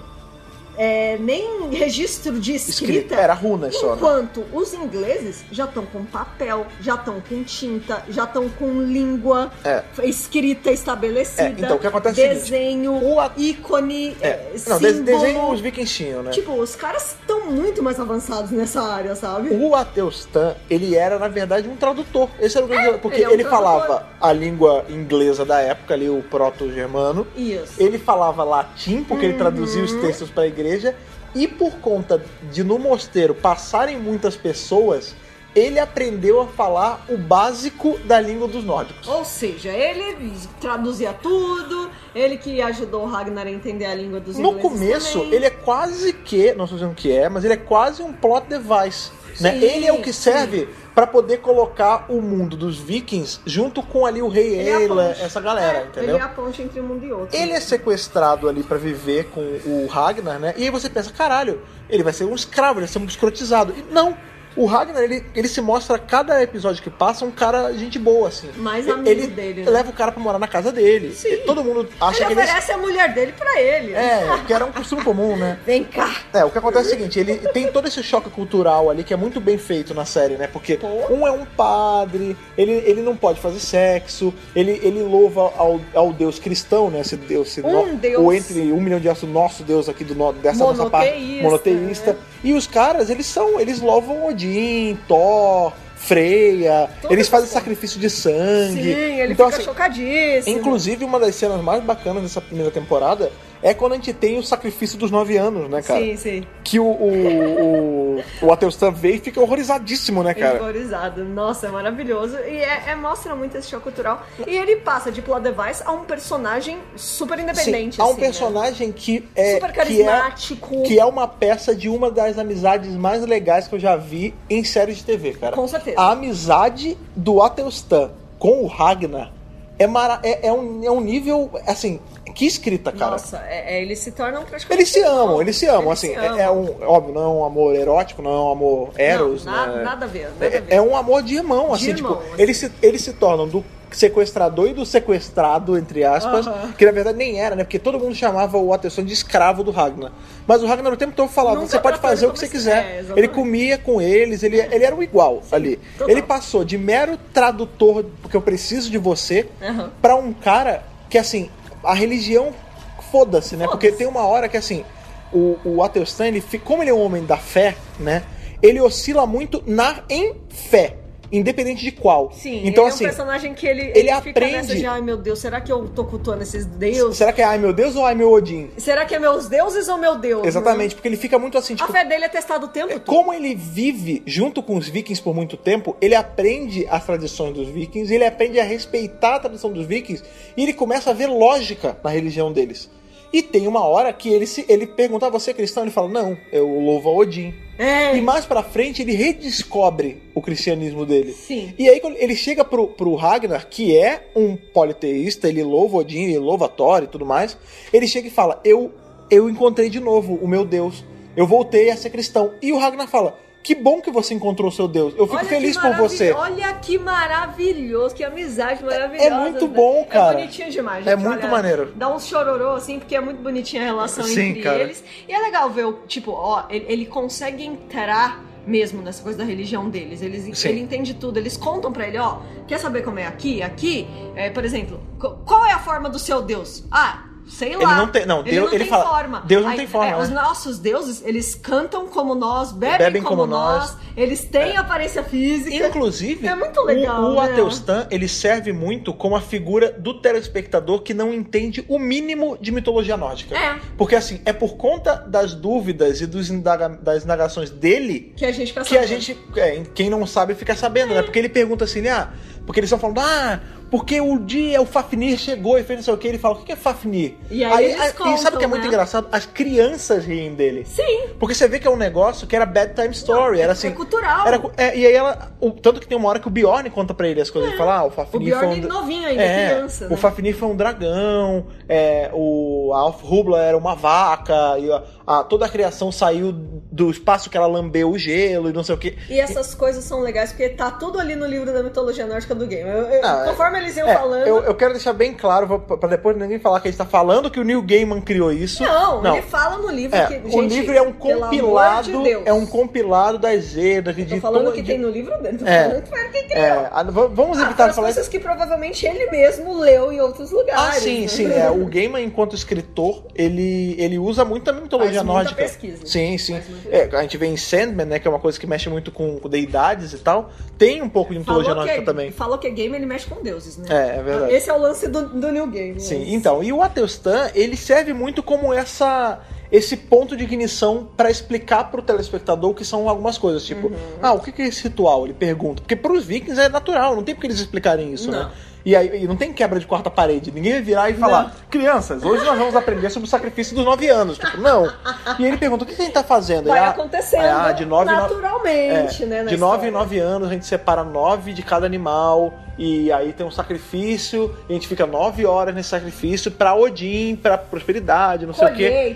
nem registro de escrita. Era runas só, né? Enquanto os ingleses já estão com papel, já estão com tinta, já estão com língua escrita estabelecida. Então, o que acontece desenho, ícone, símbolo. Desenho os vikings tinham, né? Tipo, os caras estão muito mais avançados nessa área, sabe? O Athelstan, ele era, na verdade, um tradutor. Esse era o grande... Porque ele falava a língua inglesa da época, ali, o proto-germano. Isso. Ele falava latim, porque ele traduzia os textos para a igreja. E por conta de no mosteiro passarem muitas pessoas, ele aprendeu a falar o básico da língua dos nórdicos. Ou seja, ele traduzia tudo, ele que ajudou o Ragnar a entender a língua dos ingleses. No começo, também. ele é quase que, não estou dizendo que mas ele é quase um plot device. Né? Ele é o que serve para poder colocar o mundo dos vikings junto com ali o rei Eila, essa galera, entendeu? Ele é a ponte entre um mundo e outro. Ele é sequestrado ali para viver com o Ragnar, né? E aí você pensa, caralho, ele vai ser um escravo, ele vai ser um escrotizado. E não! O Ragnar, ele se mostra, cada episódio que passa, um cara gente boa, assim. Mais amigo ele dele, né? leva o cara pra morar na casa dele. Sim. Todo mundo acha que ele oferece a mulher dele pra ele. que era um costume comum, né? Vem cá. O que acontece é o seguinte, ele tem todo esse choque cultural ali, que é muito bem feito na série, né? Porque um é um padre, ele não pode fazer sexo, ele louva ao deus cristão, né? Esse deus, Deus. ou entre 1 milhão de anos, nosso deus aqui dessa nossa parte, monoteísta. Né? E os caras, eles louvam Odin, Thor, Freya, eles fazem sacrifício de sangue. Sim, ele então, fica chocadíssimo. Inclusive, uma das cenas mais bacanas dessa primeira temporada é quando a gente tem o sacrifício dos 9 anos, né, cara? Sim. Que o Athelstan vê e fica horrorizadíssimo, né, cara? Horrorizado. Nossa, é maravilhoso. E mostra muito esse choque cultural. E ele passa de plot device a um personagem super independente. Sim, a um personagem que é... super carismático. Que é uma peça de uma das amizades mais legais que eu já vi em séries de TV, cara. Com certeza. A amizade do Athelstan com o Ragnar é um nível, assim... Que escrita, cara. Nossa, eles se tornam praticamente... Eles se amam, assim, óbvio, não é um amor erótico, não é um amor eros, né? Nada a ver. É um amor de irmão, assim, eles se tornam do sequestrador e do sequestrado, entre aspas, que na verdade nem era, né? Porque todo mundo chamava o Athelstan de escravo do Ragnar. Mas o Ragnar o tempo todo falava, você pode fazer o que você quiser. Ele comia com eles, ele era o igual ali. Total. Ele passou de mero tradutor, porque eu preciso de você, pra um cara que, assim... A religião, foda-se, né? Porque tem uma hora que, assim, o Athelstan, como ele é um homem da fé, né? ele oscila muito em fé. Independente de qual. Sim, então, ele assim, é um personagem que ele fica aprende... nessa de, ai meu Deus, será que eu tô cultuando esses deuses? Será que é ai meu Deus ou ai meu Odin? Será que é meus deuses ou meu Deus? Exatamente, porque ele fica muito assim, tipo... A fé dele é testada o tempo todo. Como ele vive junto com os vikings por muito tempo, ele aprende as tradições dos vikings, ele aprende a respeitar a tradição dos vikings, e ele começa a ver lógica na religião deles. E tem uma hora que ele pergunta, você é cristão? Ele fala, não, eu louvo a Odin. E mais pra frente ele redescobre o cristianismo dele. Sim. E aí quando ele chega pro Ragnar, que é um politeísta, ele louva Odin, ele louva Thor e tudo mais, ele chega e fala, eu encontrei de novo o meu Deus, eu voltei a ser cristão. E o Ragnar fala, que bom que você encontrou o seu Deus, eu fico feliz por você. Olha que maravilhoso, que amizade maravilhosa. É muito bom, cara. É bonitinho demais, gente. É muito maneiro. Dá uns chororô, assim, porque é muito bonitinha a relação entre cara. eles. E é legal ver, tipo, ó, ele consegue entrar mesmo nessa coisa da religião deles. Ele entende tudo. Eles contam pra ele, ó, quer saber como é aqui? Aqui, por exemplo, qual é a forma do seu Deus? Sei lá. Ele não tem fala, forma. Deus não tem forma. Os nossos deuses, eles cantam como nós, bebem como nós, eles têm aparência física. Inclusive, é muito legal, o Athelstan, ele serve muito como a figura do telespectador que não entende o mínimo de mitologia nórdica. Porque assim, é por conta das dúvidas e das indagações dele que a gente fica sabendo. Quem não sabe fica sabendo, né? Porque ele pergunta assim, porque eles estão falando, porque o Fafnir chegou e fez não sei o que, ele fala, o que é Fafnir? E aí e sabe o que é muito engraçado? As crianças riem dele. Sim. Porque você vê que é um negócio que era bedtime story, era assim... É cultural. E aí tanto que tem uma hora que o Bjorn conta pra ele as coisas, ele fala, o Fafnir foi um... novinho ainda, criança. O Fafnir foi um dragão, a Alfrubla era uma vaca, e toda a criação saiu do espaço que ela lambeu o gelo e não sei o que. E essas coisas são legais porque tá tudo ali no livro da mitologia nórdica do game. Conforme eles iam falando... Eu quero deixar bem claro, pra depois ninguém falar que a gente tá falando que o Neil Gaiman criou isso. Não. Ele fala no livro que... O livro é um compilado... É um compilado das Edas. Eu tô falando que tem no livro dele. Tô falando que foi ele que criou. Vamos evitar de falar coisas que provavelmente ele mesmo leu em outros lugares. Sim. O Gaiman, enquanto escritor, ele usa muito a mitologia nórdica. Pesquisa. Sim. A gente vê em Sandman, né, que é uma coisa que mexe muito com deidades e tal. Tem um pouco de mitologia nórdica também. Falou que é game, ele mexe com deuses, né? É verdade. Esse é o lance do New Game. Sim, então. E o Athelstan, ele serve muito como esse ponto de ignição pra explicar pro telespectador o que são algumas coisas. Tipo, o que é esse ritual? Ele pergunta. Porque pros vikings é natural, não tem por que eles explicarem isso, né? E aí não tem quebra de quarta parede. Ninguém vai virar e falar, crianças, hoje nós vamos aprender sobre o sacrifício dos 9 anos. Tipo, não. E ele pergunta, o que a gente tá fazendo? Vai acontecendo de 9 naturalmente, né? De 9 em 9 anos a gente separa 9 de cada animal. E aí tem um sacrifício, e a gente fica 9 horas nesse sacrifício pra Odin, pra prosperidade, não sei o quê.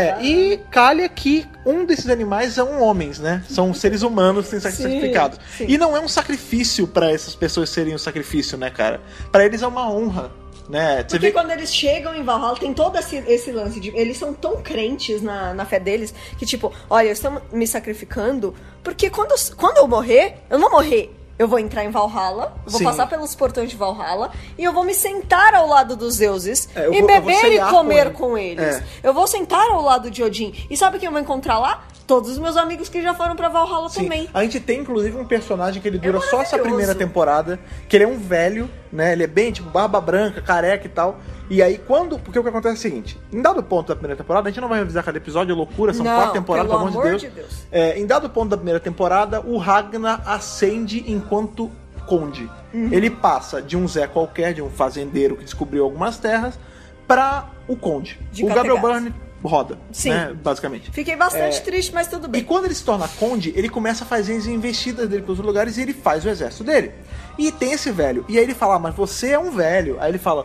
E calha que um desses animais são homens, né? São seres humanos que têm sacrificados. Sim. E não é um sacrifício pra essas pessoas serem um sacrifício, né, cara? Pra eles é uma honra. Né? Porque quando eles chegam em Valhalla, tem todo esse lance de... Eles são tão crentes na fé deles que, tipo, olha, eles estão me sacrificando porque quando eu morrer, eu não vou morrer. Eu vou entrar em Valhalla, vou passar pelos portões de Valhalla e eu vou me sentar ao lado dos deuses e beber e comer com eles. Eu vou sentar ao lado de Odin. E sabe quem eu vou encontrar lá? Todos os meus amigos que já foram pra Valhalla também. A gente tem, inclusive, um personagem que ele dura só essa primeira temporada, que ele é um velho, né? Ele é bem, tipo, barba branca, careca e tal. E aí, porque o que acontece é o seguinte, em dado ponto da primeira temporada, a gente não vai revisar cada episódio, é loucura, são 4 temporadas, pelo amor de Deus. Em dado ponto da primeira temporada, o Ragnar ascende enquanto conde. Ele passa de um Zé qualquer, de um fazendeiro que descobriu algumas terras, pra o conde. O Gabriel Byrne roda, né, basicamente. Fiquei bastante triste, mas tudo bem. E quando ele se torna conde, ele começa a fazer as investidas dele para outros lugares e ele faz o exército dele. E tem esse velho. E aí ele fala, mas você é um velho. Aí ele fala,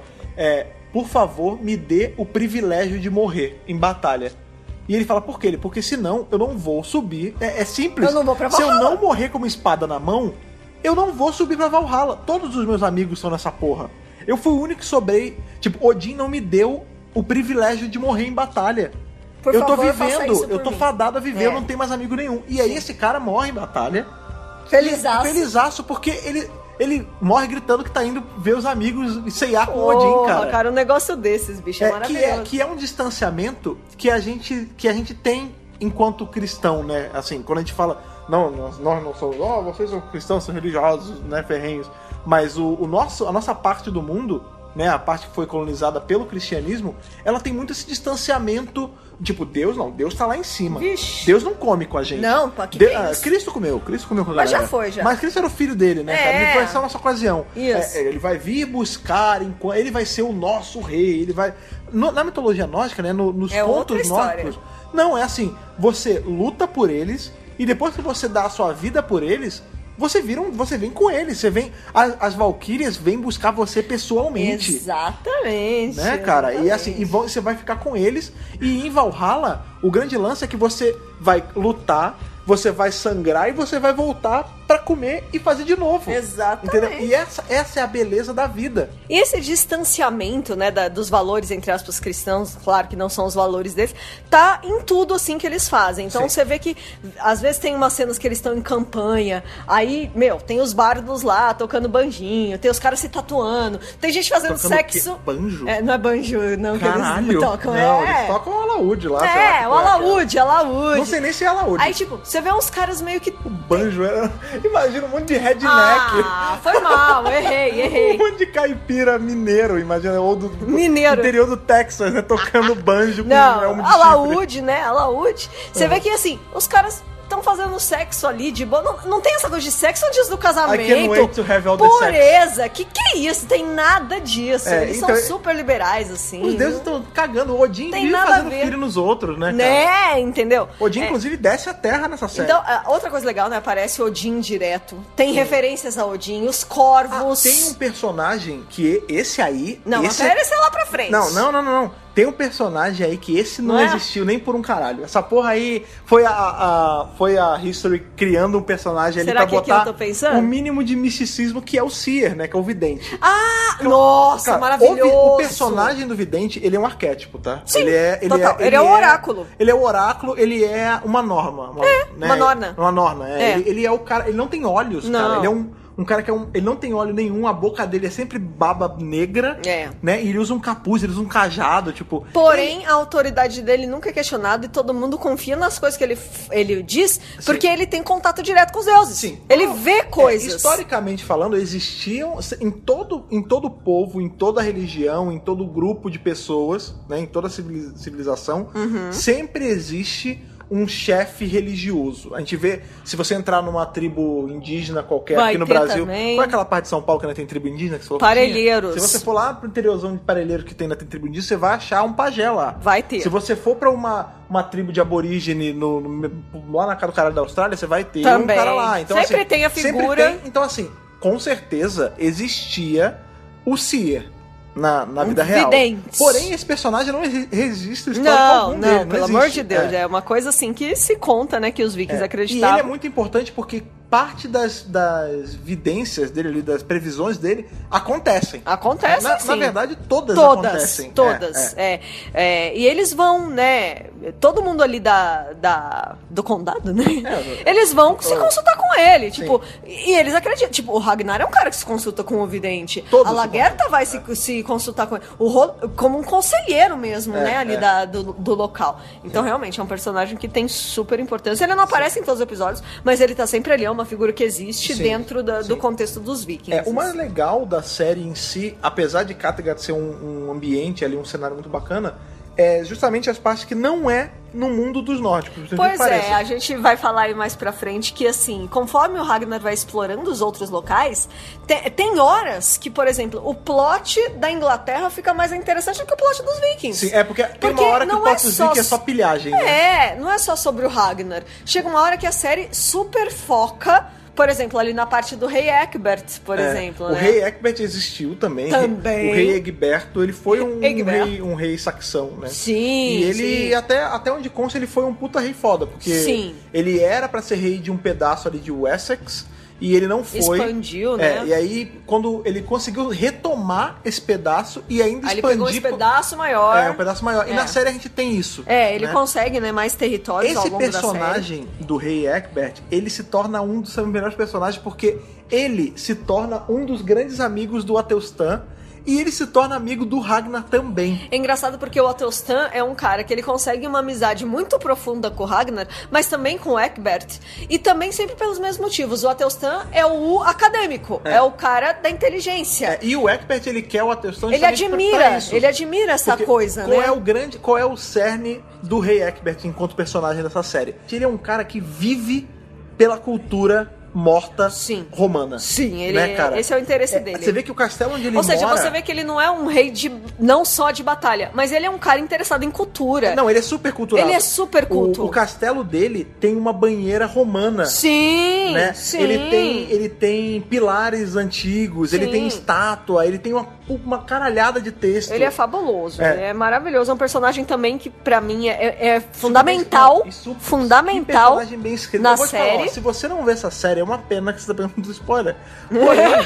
por favor, me dê o privilégio de morrer em batalha. E ele fala, por quê? Porque senão eu não vou subir. É simples. Eu não vou pra Valhalla. Se eu não morrer com uma espada na mão, eu não vou subir pra Valhalla. Todos os meus amigos estão nessa porra. Eu fui o único que sobrei. Tipo, Odin não me deu o privilégio de morrer em batalha. Eu tô vivendo, eu tô fadado a viver, eu não tenho mais amigo nenhum. E aí esse cara morre em batalha. Felizaço, porque ele morre gritando que tá indo ver os amigos e ceiar com o Odin, cara. Um negócio desses, bicho, é maravilhoso. Que é um distanciamento que a gente tem enquanto cristão, né? Assim, quando a gente fala, nós não somos, vocês são cristãos, são religiosos, né, ferrenhos, mas a nossa parte do mundo, né, a parte que foi colonizada pelo cristianismo, ela tem muito esse distanciamento, tipo, Deus tá lá em cima. Vixe. Deus não come com a gente. Não, pô, que é isso? Cristo comeu com a galera. Mas já foi, já. Mas Cristo era o filho dele, né, cara? Ele vai ser a nossa ocasião. Isso. Ele vai vir buscar, ele vai ser o nosso rei, ele vai... Na mitologia nórdica, né, nos contos nórdicos, não, é assim, você luta por eles, e depois que você dá a sua vida por eles, você vem com eles, você vem, as valquírias vêm buscar você pessoalmente. Exatamente. Né, cara? Exatamente. E assim, você vai ficar com eles, e em Valhalla, o grande lance é que você vai lutar, você vai sangrar e você vai voltar pra comer e fazer de novo. Exatamente. Entendeu? E essa é a beleza da vida. E esse distanciamento, né, dos valores, entre aspas, cristãos, claro que não são os valores deles, tá em tudo, assim, que eles fazem. Então, você vê que, às vezes, tem umas cenas que eles estão em campanha, aí, tem os bardos lá, tocando banjinho, tem os caras se tatuando, tem gente fazendo tocando sexo... Banjo? Não é banjo, não, Caralho. que eles tocam. Não, eles tocam o alaúde lá. O alaúde. Não sei nem se é alaúde. Aí, tipo, você vê uns caras meio que... O banjo era... Imagina um monte de redneck. Foi mal, errei. Um monte de caipira mineiro, imagina, ou do mineiro. Interior do Texas, né, tocando banjo com elmo de alaúde, né, alaúde. Você vê que, assim, os caras estão fazendo sexo ali de boa. Não tem essa coisa de sexo antes do casamento. I can't wait to have all the pureza. Que é isso? Tem nada disso. Eles então, são super liberais, assim. Os deuses estão cagando. O Odin vive fazendo filho nos outros, né, cara? Né, entendeu? Odin, inclusive, desce a terra nessa série. Então, outra coisa legal, né? Aparece Odin direto. Tem referências a Odin, os corvos. Tem um personagem que esse aí... Não, mas esse é lá pra frente. Não. Tem um personagem aí que esse não existiu nem por um caralho. Essa porra aí foi a History criando um personagem ali pra botar o mínimo de misticismo, que é o Seer, né? Que é o vidente. Nossa, cara, maravilhoso. O personagem do vidente, ele é um arquétipo, tá? Sim, ele é o oráculo. Ele é o oráculo, ele é uma norma. Uma norna. Uma norma, Ele é o cara, ele não tem olhos, cara. Ele é um cara que ele não tem óleo nenhum, a boca dele é sempre baba negra, né? E ele usa um capuz, ele usa um cajado, tipo... Porém, a autoridade dele nunca é questionada e todo mundo confia nas coisas que ele diz, porque ele tem contato direto com os deuses. Sim. Ele vê coisas. Historicamente falando, existiam em todo povo, em toda religião, em todo grupo de pessoas, né? Em toda civilização, sempre existe um chefe religioso. A gente vê, se você entrar numa tribo indígena qualquer aqui no Brasil, também. qual é aquela parte de São Paulo que ainda tem tribo indígena? Que você falou Parelheiros. Se você for lá pro interiorzão de Parelheiros que ainda tem tribo indígena, você vai achar um pajé lá. Vai ter. Se você for pra uma tribo de aborígene lá na casa do cara da Austrália, você vai ter também. Um cara lá. Então, sempre tem a figura. Então, assim, com certeza existia o Seer na vida real. Porém, esse personagem não resiste história algum dele. Não, pelo amor de Deus. É uma coisa assim que se conta, né? Que os vikings acreditavam. E ele é muito importante porque parte das vidências dele ali, das previsões dele, acontecem. Acontecem, sim. Na verdade, todas acontecem. Todas. E eles vão, né? Todo mundo ali do condado, né? Eles vão se consultar com ele. Tipo, e eles acreditam. Tipo, o Ragnar é um cara que se consulta com o vidente. A Lagertha vai se consultar com ele. Como um conselheiro mesmo, né? Ali do local. Então, realmente, é um personagem que tem super importância. Ele não aparece em todos os episódios, mas ele tá sempre ali. É uma figura que existe dentro do contexto dos vikings. O mais legal da série em si, apesar de Kattegat ser um ambiente ali, um cenário muito bacana, é justamente as partes que não é no mundo dos nórdicos. Pois a gente vai falar aí mais pra frente que, assim, conforme o Ragnar vai explorando os outros locais, tem horas que, por exemplo, o plot da Inglaterra fica mais interessante do que o plot dos vikings. Sim, porque tem uma hora que o plot dos vikings é só pilhagem, né? Não é só sobre o Ragnar. Chega uma hora que a série super foca, por exemplo, ali na parte do rei Egbert, por exemplo. O rei Egbert existiu também. O rei Egberto, ele foi um rei saxão, né? Sim. E ele, até onde consta, ele foi um puta rei foda, porque ele era pra ser rei de um pedaço ali de Wessex, e ele não foi. Expandiu, né? E aí, quando ele conseguiu retomar esse pedaço e ainda expandir... Ele pegou esse pedaço maior. Um pedaço maior. E na série a gente tem isso. Ele consegue, né, mais territórios ao longo da série. Esse personagem do rei Egbert, ele se torna um dos seus melhores personagens porque ele se torna um dos grandes amigos do Atelstan. e ele se torna amigo do Ragnar também. É engraçado porque o Athelstan é um cara que ele consegue uma amizade muito profunda com o Ragnar, mas também com o Egbert, e também sempre pelos mesmos motivos. O Athelstan é o acadêmico, é o cara da inteligência. E o Egbert, ele quer o Athelstan ele admira essa porque coisa, qual né? Qual é o cerne do Rei Egbert enquanto personagem dessa série? Ele é um cara que vive pela cultura morta romana. Sim, ele, né, cara? Esse é o interesse dele. Você vê que o castelo onde ele mora... Ou seja, você vê que ele não é um rei não só de batalha, mas ele é um cara interessado em cultura. Não, ele é super cultural. Ele é super culto. O castelo dele tem uma banheira romana. Sim, né? sim. Ele tem pilares antigos, ele tem estátua, ele tem uma caralhada de texto. Ele é fabuloso, ele é maravilhoso. É um personagem também que pra mim é fundamental. Fundamental personagem bem escrito. na série. Falar, se você não vê essa série, é uma pena que você tá pegando muito spoiler. Porém,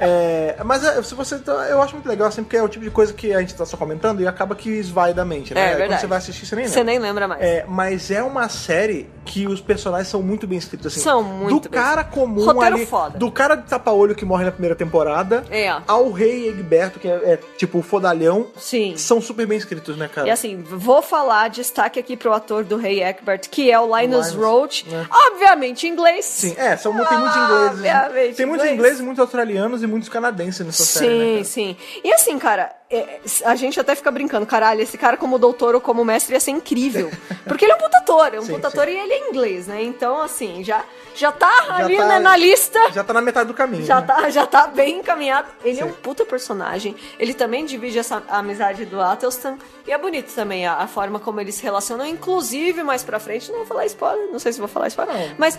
mas se você... Eu acho muito legal, assim, porque é o tipo de coisa que a gente tá só comentando e acaba que esvai da mente, né? É verdade. Quando você vai assistir, você nem lembra. Você nem lembra mais. Mas é uma série que os personagens são muito bem escritos, assim. São muito bem cara comum roteiro ali, foda. do cara de tapa-olho que morre na primeira temporada, ao rei Egberto, que é tipo o fodalhão. Sim. São super bem escritos, né, cara? E assim, vou falar, destaque aqui pro ator do rei Egbert, que é o Linus Roach. Né? Obviamente, em inglês. Sim, tem muitos ingleses. Obviamente, tem muitos ingleses, muitos australianos e muitos canadenses nessa série, né, Sim. E assim, cara, a gente até fica brincando, caralho, esse cara como doutor ou como mestre ia ser incrível. Porque ele é um puta ator, e ele é inglês, né? Então, assim, já tá ali na lista. Já tá na metade do caminho. Já tá bem encaminhado. Ele é um puta personagem. Ele também divide essa amizade do Athelstan. E é bonito também a forma como eles se relacionam. Inclusive, mais pra frente, não vou falar spoiler, não sei se vou falar spoiler, não. Mas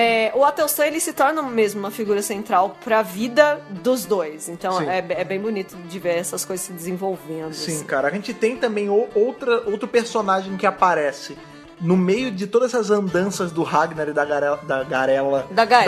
o Athelstan, ele se torna mesmo uma figura central pra vida dos dois. Então é bem bonito de ver essas coisas se desenvolvendo. Sim, assim. cara. A gente tem também outro personagem que aparece no meio de todas essas andanças do Ragnar e da Garela. Da Garela.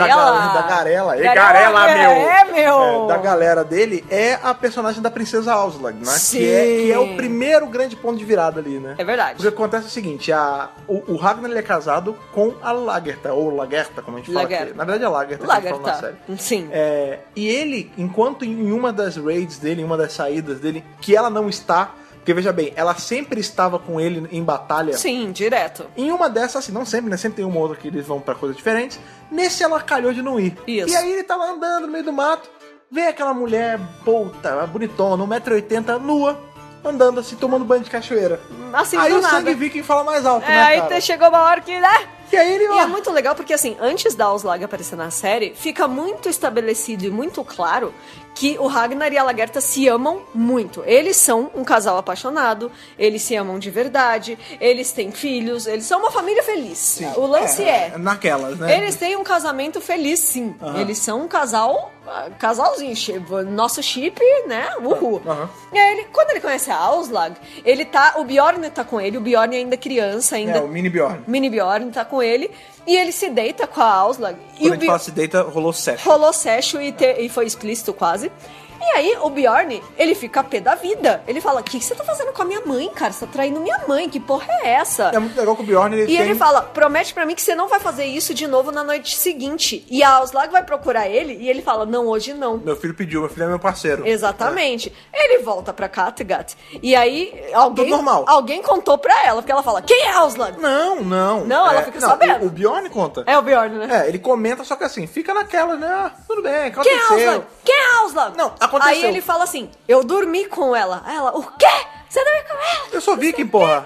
Meu! Da galera dele é a personagem da Princesa Auslag, né? Sim. Que é o primeiro grande ponto de virada ali, né? É verdade. Porque acontece o seguinte, o Ragnar ele é casado com a Lagertha, ou Lagertha, como a gente fala aqui. Na verdade é Lagertha. Lagertha, sim. E ele, enquanto em uma das raids dele, em uma das saídas dele, que ela não está... Porque, veja bem, ela sempre estava com ele em batalha. Sim, direto. Em uma dessas, assim, não sempre, né? Sempre tem uma outra que eles vão pra coisas diferentes. Nesse, ela calhou de não ir. Isso. E aí ele tava andando no meio do mato, vê aquela mulher, puta, bonitona, 1,80m, nua, andando assim, tomando banho de cachoeira. Assim, aí do o nada. sangue viking fala mais alto, né, aí cara? chegou uma hora que, né? E aí ele... E é muito legal porque, assim, antes da Auslag aparecer na série, fica muito estabelecido e muito claro que o Ragnar e a Lagertha se amam muito. Eles são um casal apaixonado, eles se amam de verdade, eles têm filhos, eles são uma família feliz. Sim. O lance naquelas, né? Eles têm um casamento feliz, sim. Eles são um casalzinho, nosso chip, né? Uhul. E aí, quando ele conhece a Auslag, o Bjorn tá com ele, o Bjorn ainda criança, o Mini Bjorn. Mini Bjorn tá com ele, e ele se deita com a Auslag. Quando a gente fala se deita, rolou sexo. Rolou sexo e foi explícito quase. E aí, o Bjorn, ele fica pé da vida. Ele fala, o que você tá fazendo com a minha mãe, cara? Você tá traindo minha mãe, que porra é essa? É muito legal que o Bjorn, ele fala, promete pra mim que você não vai fazer isso de novo na noite seguinte. E a Auslag vai procurar ele, e ele fala, não, hoje não. Meu filho pediu, meu filho é meu parceiro. Exatamente. Ele volta pra Kattegat, e aí alguém contou pra ela, porque ela fala, quem é a Auslag? Não, ela fica sabendo. O Bjorn conta. É o Bjorn, né? Ele comenta, só que assim, fica naquela, né? Tudo bem, aconteceu. Quem é a Auslag? Não, aconteceu. Aí ele fala assim, eu dormi com ela. Aí ela, o quê? Você dormiu com ela? Eu sou viking, porra.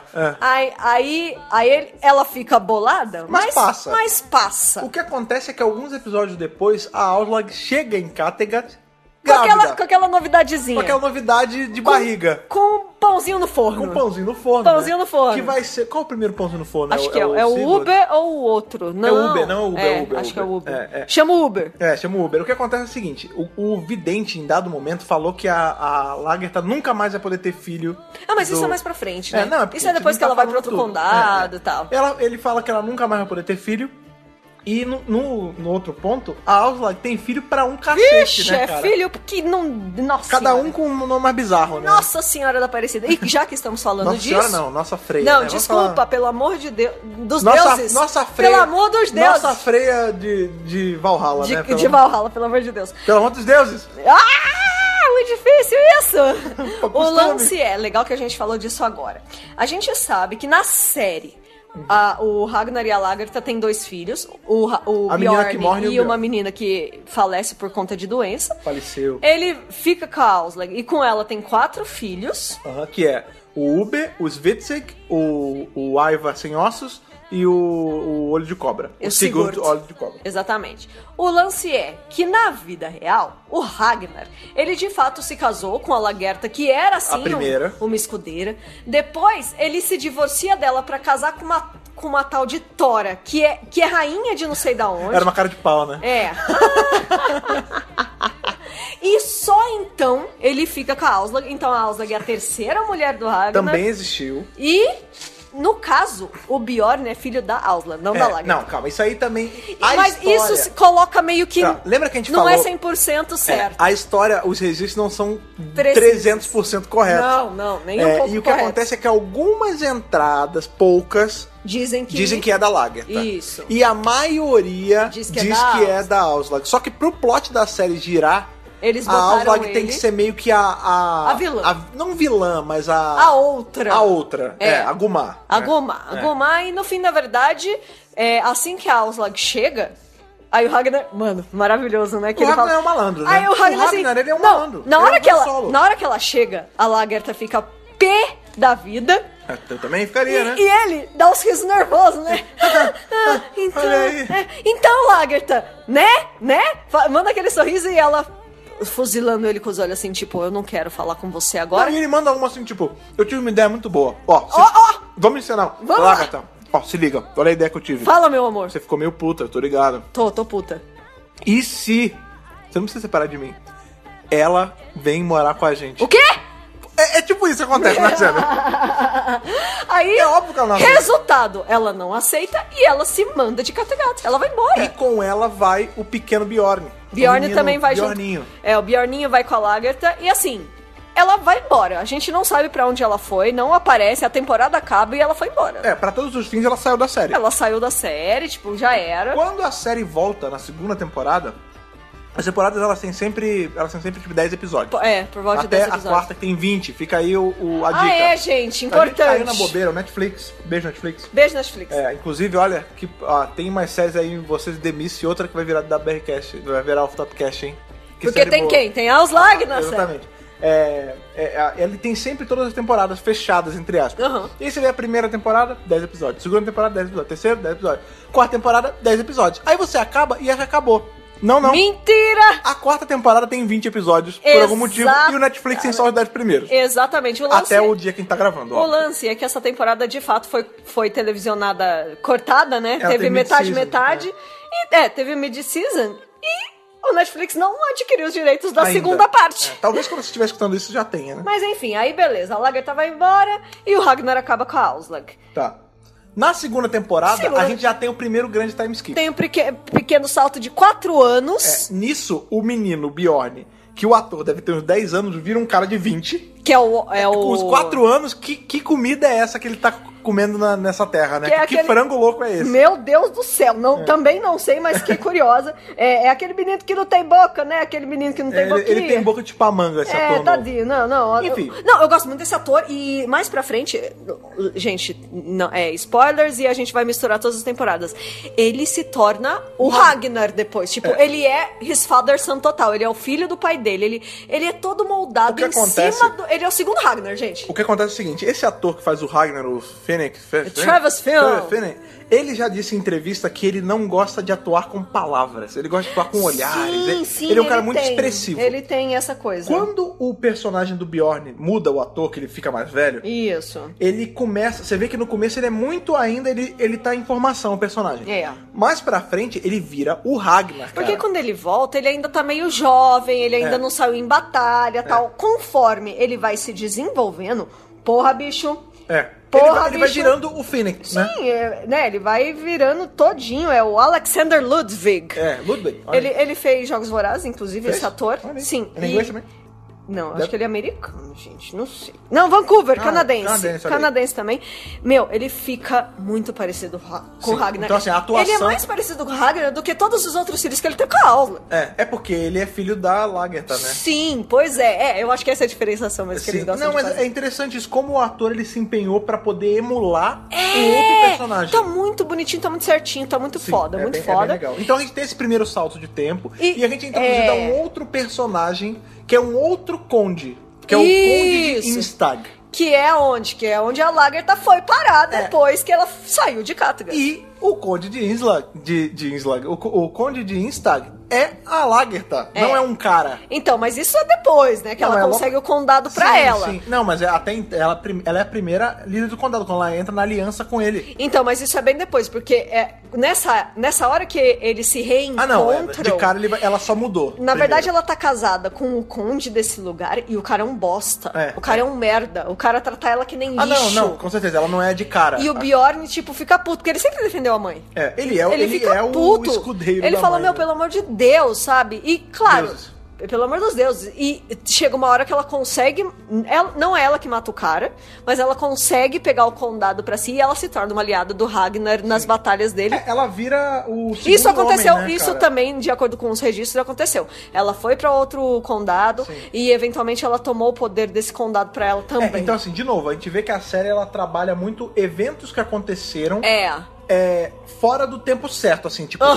Aí ela fica bolada, mas passa. O que acontece é que alguns episódios depois, a Auslag chega em Kattegat com aquela novidadezinha. Com aquela novidade de barriga. Com um pãozinho no forno. Com um pãozinho no forno. Pãozinho no forno. Que vai ser... Qual é o primeiro pãozinho no forno? Acho que é o Uber ou o outro. Não. É o Uber, não é o Uber. Acho que é o Uber. Chama o Uber. Chama o Uber. O que acontece é o seguinte, o vidente, em dado momento, falou que a Lagertha nunca mais vai poder ter filho. Mas isso é mais pra frente, né? Isso é a depois que ela vai pro outro condado e tal. Ele fala que ela nunca mais vai poder ter filho. E no outro ponto, a Auslag tem filho pra um cacete, Ixi, né, cara? Filho que não... Nossa Cada senhora. um com um nome mais bizarro, né? Nossa Senhora da Aparecida. E já que estamos falando Nossa disso... Senhora não, Nossa Freia. Não, né? desculpa, pelo amor de Deus... Dos deuses. Nossa Freia. Pelo amor dos deuses. Nossa Freia de Valhalla, né? De Valhalla, pelo amor de Deus. Pelo amor dos deuses. Muito difícil. difícil isso? O Costume. lance é, legal que a gente falou disso agora. A gente sabe que na série, o Ragnar e a Lagertha têm 2 filhos, o A menina que Bjorn morre e e o uma Bjorn. menina que falece por conta de doença. Faleceu. Ele fica com a Auslag e com ela tem 4 filhos. Que é o Ube, o Svitsig, o Aiva sem ossos e o Olho de Cobra. E o Sigurd, Sigurd. Olho de Cobra. Exatamente. O lance é que na vida real, o Ragnar, ele de fato se casou com a Lagertha, que era assim A primeira. uma escudeira. Depois ele se divorcia dela pra casar com uma tal de Tora, que é rainha de não sei da onde. Era uma cara de pau, né? É. E só então ele fica com a Auslag. Então a Auslag é a terceira mulher do Ragnar. Também existiu. E, no caso, o Bjorn é filho da Auslag, não da Lagertha. Não, calma, isso aí também... Mas história... isso se coloca meio que... Tá, lembra que a gente não falou... é 100% certo. A história, os registros não são Precisos. 300% corretos. Não, nem um pouco E o que correto. acontece é que algumas entradas, poucas, Dizem que é da Lagertha. Isso. E a maioria Diz diz que é da que é da Auslag. Só que pro plot da série girar, eles a botaram Auslag tem ele- que ser meio que a vilã. não vilã, mas A outra. A outra. A Gumar. A Gomar. A Gomar, e no fim, na verdade, assim que a Auslag chega, aí o Ragnar... Mano, maravilhoso, né? Que O ele Ragnar fala... é um malandro, né? Aí o Ragnar, assim, ele é um não, malandro. Na Ele hora, é um que ela, solo. na hora que ela chega, a Lagertha fica pé da vida... Eu também ficaria, né? E ele dá uns risos nervosos, né? Então, Olha aí. então, Lagertha, né? Manda aquele sorriso e ela fuzilando ele com os olhos assim, tipo, eu não quero falar com você agora. E ele manda uma assim, tipo, eu tive uma ideia muito boa. Vamos ensinar. Vamos lá. Lagertha. Se liga, olha a ideia que eu tive. Fala, meu amor. Você ficou meio puta, eu tô ligado. Tô puta. E se... Você não precisa separar de mim. Ela vem morar com a gente. O quê? É tipo isso que acontece na série. Aí, É óbvio que ela não aceita. resultado, ela não aceita e ela se manda de gato. Ela vai embora. E com ela vai o pequeno Bjorn. Bjorn O menino também vai Bjorninho. junto. O Bjorninho vai com a Lagertha e assim, ela vai embora. A gente não sabe pra onde ela foi, não aparece, a temporada acaba e ela foi embora. Pra todos os fins ela saiu da série. Ela saiu da série, tipo, já era. Quando a série volta na segunda temporada, as temporadas elas têm sempre tipo 10 episódios. Por volta de Até 10 a episódios. quarta que tem 20. Fica aí a dica. Gente, A gente importante. caiu na bobeira, o Netflix. Beijo, Netflix. Beijo, Netflix. Inclusive, olha, que tem mais séries aí, vocês Demice e outra que vai virar da BRCast, vai virar Off Topcast, hein? Que Porque série tem boa. quem? Tem a Auslag na série. Exatamente. Ele tem sempre todas as temporadas fechadas, entre aspas. Uhum. E aí você vê a primeira temporada, 10 episódios. Segunda temporada, 10 episódios. Terceira, 10 episódios. Quarta temporada, 10 episódios. Aí você acaba e já acabou. Não. Mentira! A quarta temporada tem 20 episódios, por algum motivo, e o Netflix tem só os 10 primeiros. Exatamente. O lance, Até o dia que a gente tá gravando, o ó. lance é que essa temporada, de fato, foi televisionada cortada, né? Ela Teve tem metade, mid-season, teve mid-season. E o Netflix não adquiriu os direitos da Ainda. segunda parte. Talvez quando você estiver escutando isso já tenha, né? Mas enfim, aí beleza. A Lagertha vai embora e o Ragnar acaba com a Auslag. Tá. Na segunda temporada, a gente já tem o primeiro grande time skip. Tem um pequeno salto de 4 anos. Nisso, o menino, o Bjorn, que o ator deve ter uns 10 anos, vira um cara de 20. Que é o... Com os 4 anos, que comida é essa que ele tá comendo nessa terra, né? Que é Que aquele- frango louco é esse? Meu Deus do céu, também não sei, mas que curiosa. É aquele menino que não tem boca, né? Aquele menino que não tem boquinha. Ele tem boca de pamanga, esse ator novo. Tadinho, não. Enfim. Eu gosto muito desse ator e mais pra frente, gente, não, spoilers e a gente vai misturar todas as temporadas. Ele se torna o Ragnar depois. Tipo, ele é his father son total. Ele é o filho do pai dele. Ele é todo moldado O que em acontece- cima do... Ele é o segundo Ragnar, gente. O que acontece é o seguinte, esse ator que faz o Ragnar, o Fennec... Travis Fimmel. Ele já disse em entrevista que ele não gosta de atuar com palavras. Ele gosta de atuar com olhares. Sim, ele é um cara muito tem. expressivo. Ele tem essa coisa. Quando o personagem do Bjorn muda o ator, que ele fica mais velho, Isso. ele começa... Você vê que no começo ele é muito ainda... Ele tá em formação, o personagem. É. Mais pra frente, ele vira o Ragnar, Porque cara. quando ele volta, ele ainda tá meio jovem, ele ainda não saiu em batalha tal. Conforme ele vai se desenvolvendo, porra, bicho. Porra, Ele vai bicho. virando o Phoenix, né? Sim, ele vai virando todinho. É o Alexander Ludwig. Ludwig. olha. Ele fez Jogos Vorazes, inclusive, Fez? esse ator. Olha aí. Sim. É em inglês também? Não, acho que ele é americano, gente. Não sei. Não, Vancouver, canadense. Canadense também. Meu, ele fica muito parecido com o Ragnar. Então, assim, a atuação... Ele é mais parecido com o Ragnar do que todos os outros filhos que ele tem com a Aula. É porque ele é filho da Lagertha, né? Sim, pois é. Eu acho que essa é a diferenciação mesmo que eles gostam de fazer. Mas é interessante isso, como o ator ele se empenhou pra poder emular um outro personagem. Tá muito bonitinho, tá muito certinho, tá muito foda, muito foda. É bem legal. Então a gente tem esse primeiro salto de tempo e a gente é introduzido a um outro personagem que é um outro conde, que é o Conde de Instag. Que é onde? Que é onde a Lagertha foi parar depois que ela saiu de Kattegat. E o Conde de Inslag, o Conde de Instag é a Lagertha, não é um cara. Então, mas isso é depois, né? Que ela consegue o condado pra ela. Sim. Não, mas ela é a primeira líder do condado, quando ela entra na aliança com ele. Então, mas isso é bem depois, porque nessa hora que eles se reencontram... de cara ela só mudou. Na verdade, ela tá casada com o conde desse lugar e o cara é um bosta. O cara é um merda. O cara trata ela que nem lixo. Não, com certeza, ela não é de cara. E o Bjorn, tipo, fica puto, porque ele sempre defendeu a mãe. Ele é o escudeiro Ele da fala, mãe, pelo amor de Deus, sabe? E, claro... Pelo amor dos deuses. E chega uma hora que ela consegue... não é ela que mata o cara, mas ela consegue pegar o condado pra si e ela se torna uma aliada do Ragnar nas batalhas dele. Ela vira o segundo Isso aconteceu, homem, né, isso cara? também, de acordo com os registros, aconteceu. Ela foi pra outro condado e, eventualmente, ela tomou o poder desse condado pra ela também. Então, assim, de novo, a gente vê que a série, ela trabalha muito eventos que aconteceram... fora do tempo certo, assim, tipo...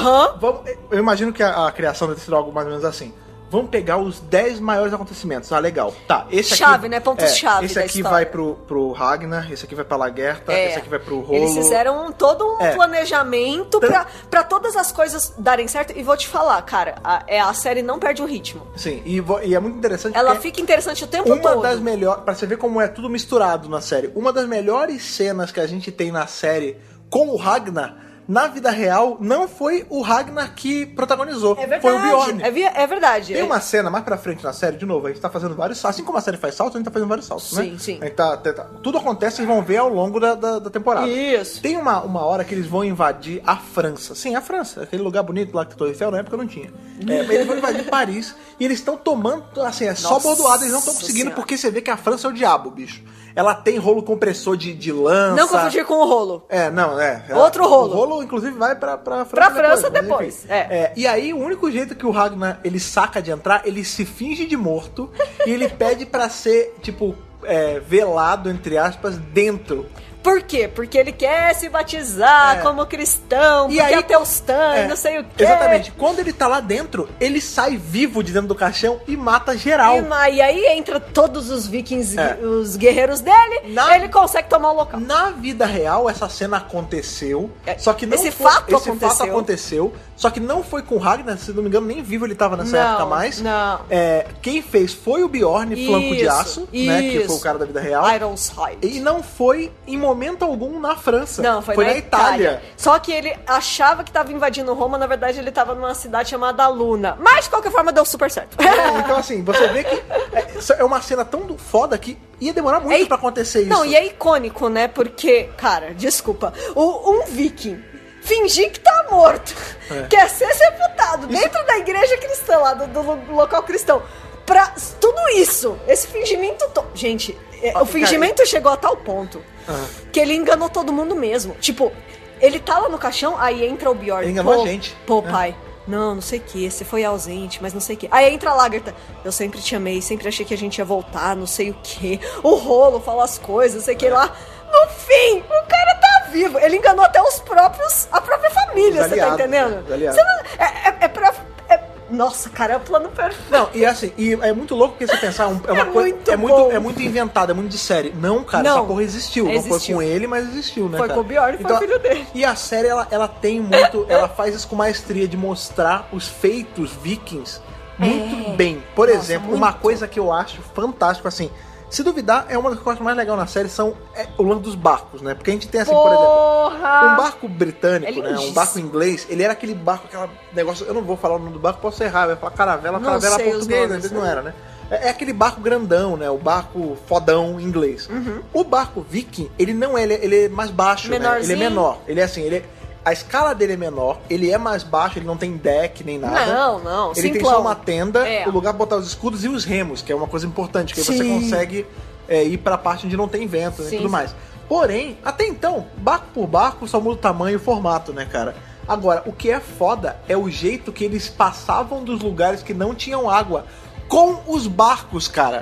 eu imagino que a criação deve ser algo mais ou menos assim. Vamos pegar os 10 maiores acontecimentos. Legal. Tá, esse aqui... Chave, né? Pontos-chave esse aqui vai pro Ragnar, esse aqui vai pra Lagertha, esse aqui vai pro Rolo. Eles fizeram todo um planejamento pra todas as coisas darem certo. E vou te falar, cara, a série não perde o ritmo. Sim, e é muito interessante. Ela fica interessante o tempo todo. Uma das melhores... Pra você ver como é tudo misturado na série. Uma das melhores cenas que a gente tem na série com o Ragnar... Na vida real, não foi o Ragnar que protagonizou. Foi o Bjorn. É verdade. Tem uma cena mais pra frente na série, de novo, a gente tá fazendo vários saltos. Assim como a série faz saltos, a gente tá fazendo vários saltos, né? Sim. A gente tá, tudo acontece, vocês vão ver ao longo da temporada. Isso. Tem uma hora que eles vão invadir a França. Sim, a França. Aquele lugar bonito lá que Torre Eiffel, na época não tinha. Eles vão invadir Paris e eles estão tomando, assim, só bordoada. Eles não estão conseguindo porque você vê que a França é o diabo, bicho. Ela tem rolo compressor de lança. Não confundir com o rolo. Outro rolo. O rolo, inclusive, vai pra França. Pra França depois. E aí, o único jeito que o Ragnar, ele saca de entrar, ele se finge de morto e ele pede pra ser, tipo, velado, entre aspas, dentro. Por quê? Porque ele quer se batizar como cristão, porque é teustã, não sei o quê. Exatamente. Quando ele tá lá dentro, ele sai vivo de dentro do caixão e mata geral. E aí entra todos os vikings, os guerreiros dele, ele consegue tomar o local. Na vida real, essa cena aconteceu, só que não esse fato aconteceu, só que não foi com o Ragnar, se não me engano, nem vivo ele tava nessa época mais. Não. Quem fez foi o Bjorn, flanco de aço, né, que foi o cara da vida real. Ironside. E não foi em momento algum na França. Não, foi na Itália. Só que ele achava que tava invadindo Roma, na verdade ele tava numa cidade chamada Luna. Mas, de qualquer forma, deu super certo. Então, assim, você vê que é uma cena tão foda que ia demorar muito pra acontecer isso. Não, e é icônico, né? Porque, cara, desculpa, um viking fingir que tá morto, quer ser sepultado dentro da igreja cristã, lá do local cristão, pra tudo isso, esse fingimento gente, o fingimento chegou a tal ponto que ele enganou todo mundo mesmo. Tipo, ele tá lá no caixão, aí entra o Bjorn. Ele enganou a gente. Pai, não sei o que, você foi ausente, mas não sei o que. Aí entra a Lagertha, eu sempre te amei, sempre achei que a gente ia voltar, não sei o que. O Rolo fala as coisas, não sei o que lá. No fim, o cara tá vivo. Ele enganou até a própria família, você tá entendendo? Você não, nossa, cara, é o plano perfeito. Não, e assim, é muito louco porque você pensar, é muito inventado, é muito de série. Não, cara, essa porra existiu. Não foi com ele, mas existiu, né, foi cara? com o Bjorn, foi o filho dele. E a série, ela tem muito, ela faz isso com maestria de mostrar os feitos vikings muito bem. Por exemplo, uma coisa que eu acho fantástico, assim, se duvidar, é uma das coisas mais legais na série são o lance dos barcos, né? Porque a gente tem assim, por exemplo, um barco britânico, né? Um barco inglês, ele era aquele barco, aquele negócio, eu não vou falar o nome do barco, posso errar, vai falar caravela portuguesa, né? Não era, né? É aquele barco grandão, né? O barco fodão inglês. O barco viking, ele não é, ele é mais baixo, né? Ele é menor. Ele é assim, a escala dele é menor, ele é mais baixo, ele não tem deck nem nada. Não, Ele tem só uma tenda, o lugar pra botar os escudos e os remos, que é uma coisa importante, que aí você consegue ir pra parte onde não tem vento e tudo mais. Porém, até então, barco por barco só muda o tamanho e o formato, né, cara? Agora, o que é foda é o jeito que eles passavam dos lugares que não tinham água com os barcos, cara.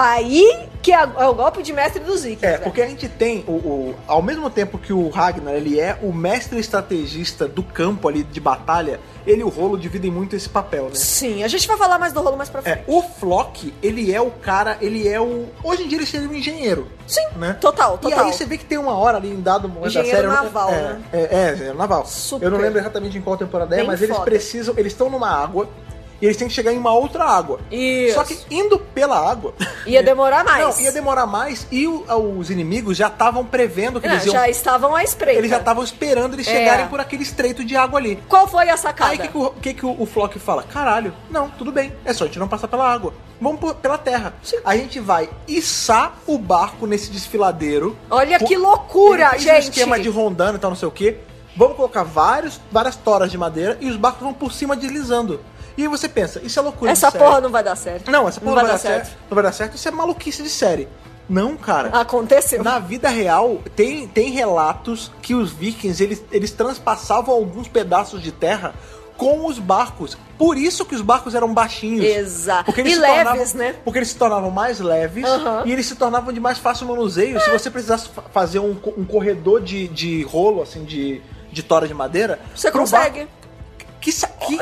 Aí que é o golpe de mestre dos Vikings. Porque a gente tem, ao mesmo tempo que o Ragnar, ele é o mestre estrategista do campo ali de batalha, ele e o Rolo dividem muito esse papel, né? Sim, a gente vai falar mais do Rolo mais pra frente. O Flock, ele é o cara, hoje em dia ele seria um engenheiro. Sim, né? Total. E aí você vê que tem uma hora ali em dado momento da série... Engenheiro naval, né? Engenheiro naval. Super. Eu não lembro exatamente em qual temporada é, mas foda. eles estão numa água... E eles têm que chegar em uma outra água. Isso. Só que indo pela água... Ia demorar mais. Não, ia demorar mais. E os inimigos já estavam prevendo que eles iam... Já estavam à espreita. Eles já estavam esperando eles chegarem por aquele estreito de água ali. Qual foi a sacada? Aí o que o Flock fala? Caralho, não, tudo bem. É só a gente não passar pela água. Vamos pela terra. Sim. A gente vai içar o barco nesse desfiladeiro. Olha que loucura, gente. Um esquema de rondando e tal, não sei o quê. Vamos colocar várias toras de madeira e os barcos vão por cima deslizando. E aí você pensa, isso é loucura Essa porra não vai dar certo. Não, essa porra não vai dar certo. Não vai dar certo, isso é maluquice de série. Não, cara. Aconteceu. Na vida real, tem relatos que os vikings, eles transpassavam alguns pedaços de terra com os barcos. Por isso que os barcos eram baixinhos. Exato. Porque eles leves, né? Porque eles se tornavam mais leves e eles se tornavam de mais fácil manuseio. Se você precisasse fazer um corredor de rolo, assim, de tora de madeira... Você consegue. Que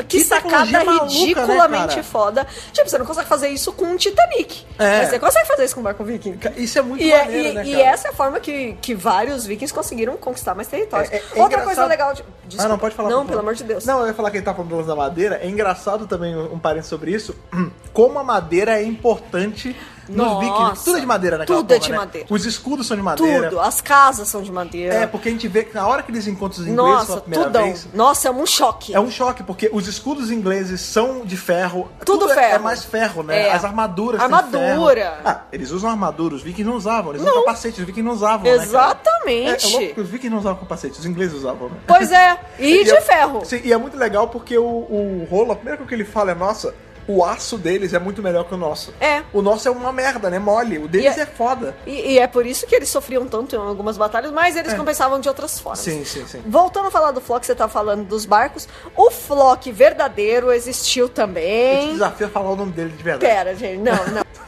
sacada maluca, ridiculamente né, foda. Tipo, você não consegue fazer isso com um Titanic. Mas você consegue fazer isso com um barco viking. Isso é muito maneiro, né, cara? E essa é a forma que vários vikings conseguiram conquistar mais territórios. Outra coisa legal... Desculpa. Não, pode falar. Não, pelo amor de Deus. Não, eu ia falar que ele tá falando da madeira. É engraçado também, um parênteses sobre isso, como a madeira é importante... Nos vikings, tudo é de madeira naquela Tudo é de madeira. Os escudos são de madeira. Tudo, as casas são de madeira. Porque a gente vê que na hora que eles encontram os ingleses pela primeira vez... Nossa, é um choque. É um choque, porque os escudos ingleses são de ferro. Tudo ferro. É mais ferro, né? As armaduras Armadura. Têm ferro. Eles usam armadura, os vikings não usavam. Eles usam capacete, os vikings não usavam, Exatamente. É louco que os vikings não usavam capacete, os ingleses usavam, né? Pois é, e de ferro. Sim, e é muito legal porque o Rolo, a primeira coisa que ele fala é, nossa... O aço deles é muito melhor que o nosso. O nosso é uma merda, né? Mole. O deles é foda. E é por isso que eles sofriam tanto em algumas batalhas, mas eles compensavam de outras formas. Sim. Voltando a falar do Flock, você tá falando dos barcos. O Flock verdadeiro existiu também. Eu te desafio a falar o nome dele de verdade. Pera, gente. Não.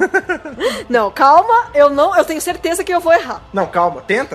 Não, calma. Eu tenho certeza que eu vou errar. Não, calma. Tenta.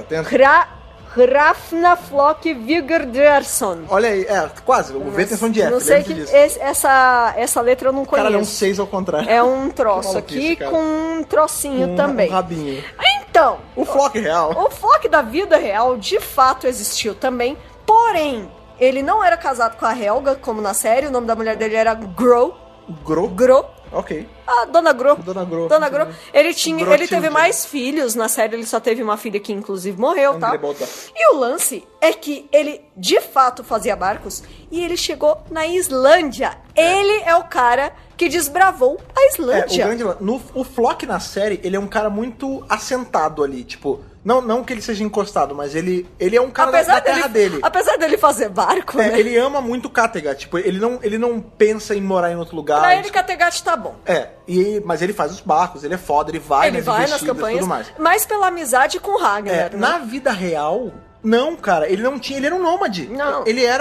Hrafna Flock Vigurdarsson. Olha aí, quase. O V tem som de F. Não sei que essa letra eu não conheço. Cara, é um 6 ao contrário. É um troço aqui com um trocinho também. Um rabinho. Então, o Flock real. O Flock da vida real de fato existiu também, porém, ele não era casado com a Helga, como na série, o nome da mulher dele era Gro. Gro? Ok. Dona Gro. Dona Gro. Ele teve mais filhos na série, ele só teve uma filha que inclusive morreu, tá? E o lance é que ele de fato fazia barcos e ele chegou na Islândia. Ele é o cara que desbravou a Islândia. O Flock na série, ele é um cara muito assentado ali, tipo... Não que ele seja encostado, mas ele é um cara da terra dele. Apesar dele fazer barco, né? Ele ama muito Kattegat. Tipo, ele não pensa em morar em outro lugar. Pra ele, Kattegat tá bom. Mas ele faz os barcos, ele é foda, ele vai nas campanhas, tudo mais. Mas pela amizade com Ragnar, né? Na vida real... Não, cara, ele era um nômade. Não.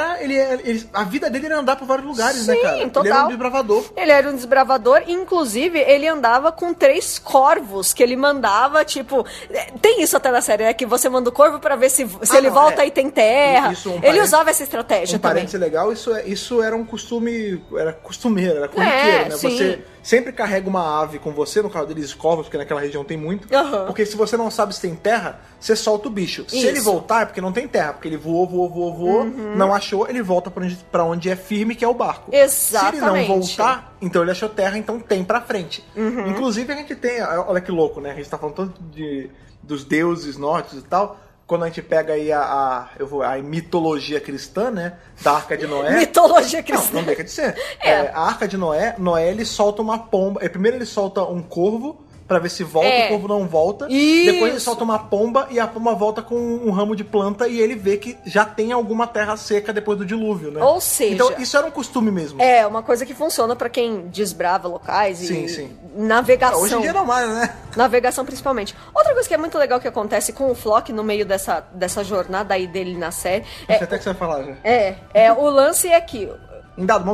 A vida dele era andar por vários lugares, Sim, né, cara? Total. Ele era um desbravador. Ele era um desbravador, inclusive, ele andava com 3 corvos, que ele mandava, tipo... Tem isso até na série, né? Que você manda o corvo pra ver se ele volta e tem terra. Ele usava essa estratégia também. Parênteses legal, isso era um costume... Era costumeiro, era corriqueiro, né? Sim. Você sempre carrega uma ave com você, no caso deles corvos, porque naquela região tem muito. Porque se você não sabe se tem terra, você solta o bicho. Se ele voltar, é porque não tem terra, porque ele voou, não achou, ele volta pra onde é firme, que é o barco. Exatamente. Se ele não voltar, então ele achou terra, então tem pra frente. Inclusive a gente tem, olha que louco, né? A gente tá falando tanto dos deuses nórdicos e tal. Quando a gente pega aí a mitologia cristã, né? Da Arca de Noé. Mitologia cristã. Não deixa de ser. A Arca de Noé ele solta uma pomba. Primeiro ele solta um corvo pra ver se volta, o corvo não volta. Isso. Depois ele solta uma pomba e a pomba volta com um ramo de planta e ele vê que já tem alguma terra seca depois do dilúvio, né? Ou seja... Então isso era um costume mesmo. É, uma coisa que funciona pra quem desbrava locais e Sim. navegação. Hoje em dia não mais, né? Navegação principalmente. Outra coisa que é muito legal que acontece com o Flock no meio dessa jornada aí dele na série... Acho até que você vai falar já. O lance é que... Em dado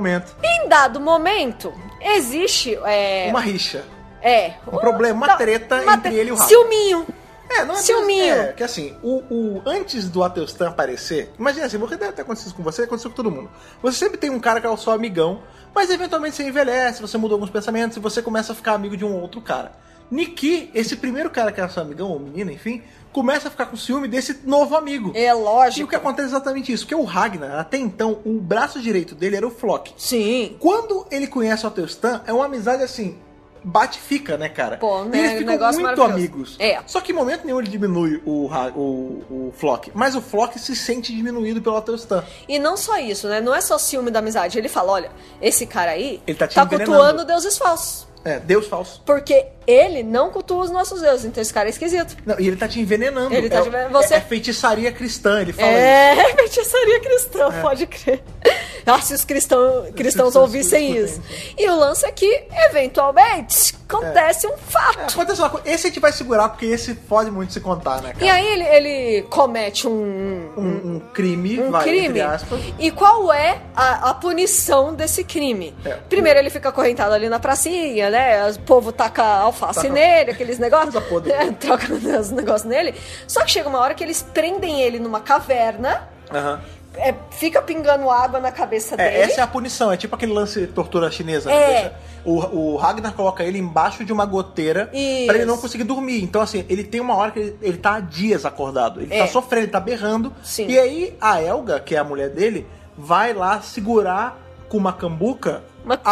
momento, existe... uma rixa. Um problema, uma treta entre ele e o Hagner. Ciúminho. Não é ciúminho. que assim, antes do Atelstan aparecer, imagina assim, porque deve ter acontecido com você, aconteceu com todo mundo. Você sempre tem um cara que é o seu amigão, mas eventualmente você envelhece, você muda alguns pensamentos e você começa a ficar amigo de um outro cara. Nikki, esse primeiro cara que era seu amigão, ou menina, enfim, começa a ficar com ciúme desse novo amigo. É lógico. E o que acontece é exatamente isso, porque o Ragnar, até então, o braço direito dele era o Flock. Sim. Quando ele conhece o Atelstan, é uma amizade assim... bate e fica, né, cara? Pô, e eles ficam muito amigos. É. Só que em momento nenhum ele diminui o Flock. Mas o Flock se sente diminuído pelo Atelstan. E não só isso, né? Não é só ciúme da amizade. Ele fala, olha, esse cara aí ele tá cultuando deuses falsos. Deus falso. Porque ele não cultua os nossos deuses, então esse cara é esquisito. Não, e ele tá te envenenando. Ele tá te envenenando. É feitiçaria cristã, ele fala isso. Feitiçaria cristã, pode crer. Se os cristãos ouvissem isso. E o lance é que, eventualmente, acontece um fato. Acontece uma coisa. Esse a gente vai segurar, porque esse pode muito se contar, né, cara? E aí ele comete um crime, crime. Entre aspas. E qual é a punição desse crime? Primeiro ele fica acorrentado ali na pracinha, né? O povo taca alface nele, aqueles negócios. Troca os negócios nele. Só que chega uma hora que eles prendem ele numa caverna. Fica pingando água na cabeça dele. Essa é a punição, é tipo aquele lance de tortura chinesa. Né? O Ragnar coloca ele embaixo de uma goteira pra ele não conseguir dormir. Então, assim, ele tem uma hora que ele tá há dias acordado. Ele tá sofrendo, ele tá berrando. Sim. E aí a Elga, que é a mulher dele, vai lá segurar com uma cambuca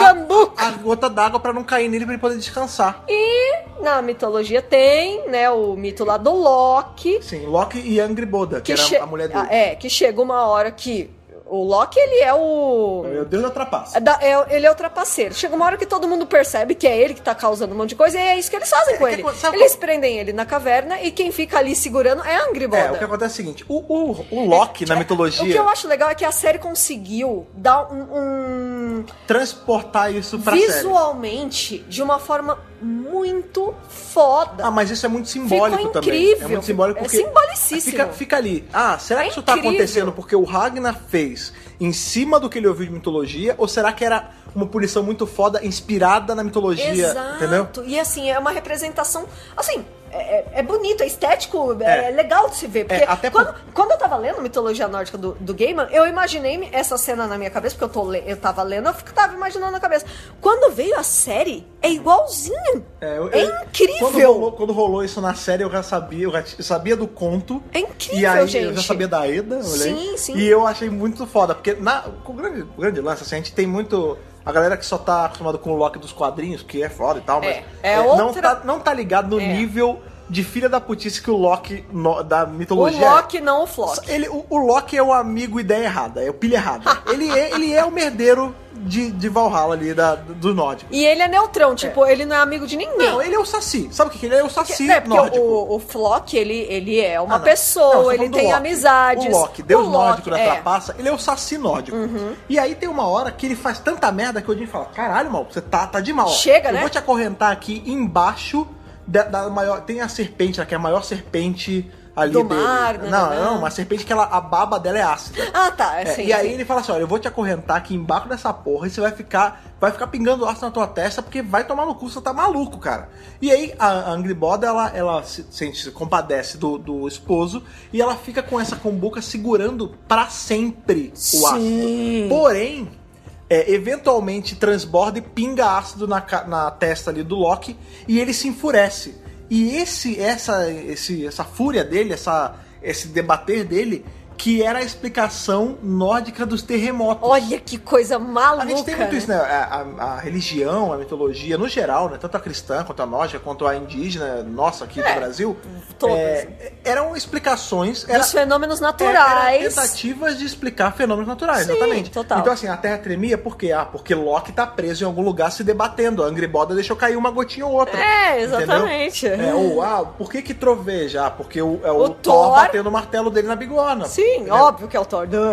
a gota d'água pra não cair nele, pra ele poder descansar. E na mitologia tem, né, o mito lá do Loki. Sim, Loki e Angrboda, que era a mulher dele. Que chega uma hora que o Loki, ele é o... É o deus da trapaça. Ele é o trapaceiro. Chega uma hora que todo mundo percebe que é ele que tá causando um monte de coisa e é isso que eles fazem com ele. Eles prendem ele na caverna e quem fica ali segurando é a Angrboda. O que acontece é o seguinte, o Loki na mitologia... O que eu acho legal é que a série conseguiu dar transportar isso pra série. Visualmente, de uma forma muito foda. Mas isso é muito simbólico Ficou também. Incrível. É muito simbólico porque... É simbolicíssimo. Fica ali. Será que isso tá acontecendo porque o Ragnar fez em cima do que ele ouviu de mitologia? Ou será que era uma punição muito foda, inspirada na mitologia? Exato. Entendeu? E assim, é uma representação... Assim, é bonito, é estético, é legal de se ver. Porque quando eu tava lendo Mitologia Nórdica do Gaiman, eu imaginei essa cena na minha cabeça, porque eu tava lendo, eu tava imaginando na cabeça. Quando veio a série, é igualzinho. É incrível. Quando rolou isso na série, eu já sabia do conto. É incrível, e aí, gente. Eu já sabia da Eda, Sim. E eu achei muito foda, porque o grande lance, assim, a gente tem muito... A galera que só tá acostumada com o Loki dos quadrinhos, que é foda e tal, mas não tá ligado no nível de filha da putice que o Loki da mitologia o Loki, não o Flock. O Loki é o amigo ideia errada, é o pilha errada. ele é o merdeiro de Valhalla ali, do nórdico. E ele é neutrão, tipo, ele não é amigo de ninguém. Não, ele é o Saci. Sabe o que ele é? O Saci nórdico. O Flock, ele é uma pessoa, ele tem amizades. O Loki, deus nórdico da trapaça, ele é o Saci nórdico. E aí tem uma hora que ele faz tanta merda que o Odin fala, caralho, mal, você tá de mal. Chega, eu né? vou te acorrentar aqui embaixo da maior... Tem a serpente, que é a maior serpente... ali do dele. mar, Não, uma serpente que a baba dela é ácida. Sim. E aí ele fala assim, olha, eu vou te acorrentar aqui embaixo dessa porra e você vai ficar pingando ácido na tua testa porque vai tomar no cu, você tá maluco, cara. E aí a Angrboda, ela se compadece do esposo e ela fica com essa cumbuca segurando pra sempre o ácido. Porém, eventualmente transborda e pinga ácido na testa ali do Loki e ele se enfurece. E essa fúria dele, esse debater dele, que era a explicação nórdica dos terremotos. Olha que coisa maluca. A gente tem muito isso, né? A religião, a mitologia, no geral, né? Tanto a cristã, quanto a nórdica, quanto a indígena, nossa, aqui do Brasil. Todas. Eram explicações... Dos fenômenos naturais. Eram tentativas de explicar fenômenos naturais, Sim, exatamente. Total. Então, assim, a Terra tremia por quê? Porque Loki tá preso em algum lugar se debatendo. A Angry Boda deixou cair uma gotinha ou outra. Exatamente. Por que troveja? Porque o Thor batendo o martelo dele na bigorna. Sim, entendeu? Óbvio que é o Thor. Entendeu?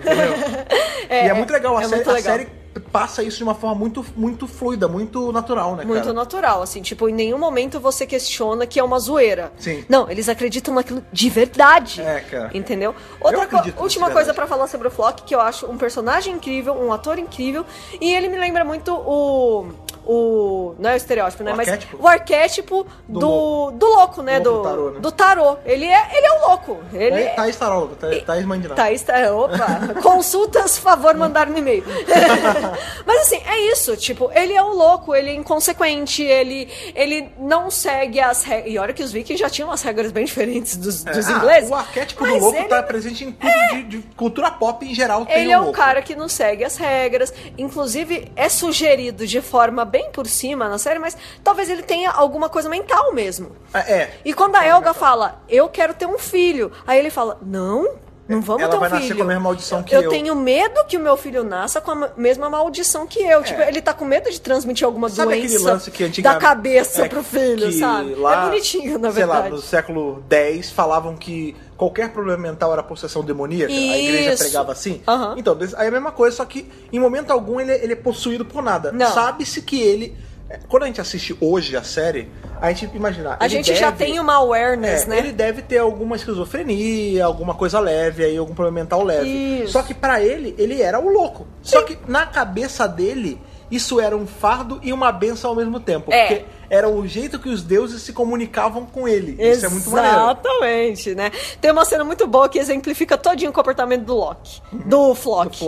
E é muito legal. A série passa isso de uma forma muito, muito fluida, muito natural, né, muito natural, assim, tipo, em nenhum momento você questiona que é uma zoeira. Sim. Não, eles acreditam naquilo de verdade. Cara. Entendeu? Última coisa pra falar sobre o Flock, que eu acho um personagem incrível, um ator incrível, e ele me lembra muito não é o estereótipo, né? Mas o arquétipo do louco, né? Do tarô, né? Do tarô. Ele é o louco. Thaís Tarólogo, Thaís Mandinal. Opa, consultas, favor, mandar no e-mail. Mas assim, é isso, tipo, ele é o louco, ele é inconsequente, ele não segue as regras. E olha que os vikings já tinham as regras bem diferentes dos ingleses. O arquétipo do louco tá presente em tudo de cultura pop em geral. Ele é um cara que não segue as regras, inclusive é sugerido de forma bem por cima na série, mas talvez ele tenha alguma coisa mental mesmo. E quando a Helga fala, eu quero ter um filho, aí ele fala, não vamos ter um filho. Ela vai nascer com a mesma maldição que eu. Eu tenho medo que o meu filho nasça com a mesma maldição que eu. Tipo, ele tá com medo de transmitir alguma doença da cabeça pro filho, sabe? Lá, é bonitinho, na verdade. Sei lá, no século X falavam que qualquer problema mental era possessão demoníaca. Isso. A igreja pregava assim. Então, aí é a mesma coisa, só que em momento algum ele é possuído por nada. Sabe-se que ele... Quando a gente assiste hoje a série, a gente imagina... A gente já tem uma awareness, né? Ele deve ter alguma esquizofrenia, alguma coisa leve, aí, algum problema mental leve. Isso. Só que pra ele era o louco. Sim. Só que na cabeça dele, isso era um fardo e uma benção ao mesmo tempo. Porque era o jeito que os deuses se comunicavam com ele. Isso é muito maneiro. Exatamente, né? Tem uma cena muito boa que exemplifica todinho o comportamento do Loki. Do Flock.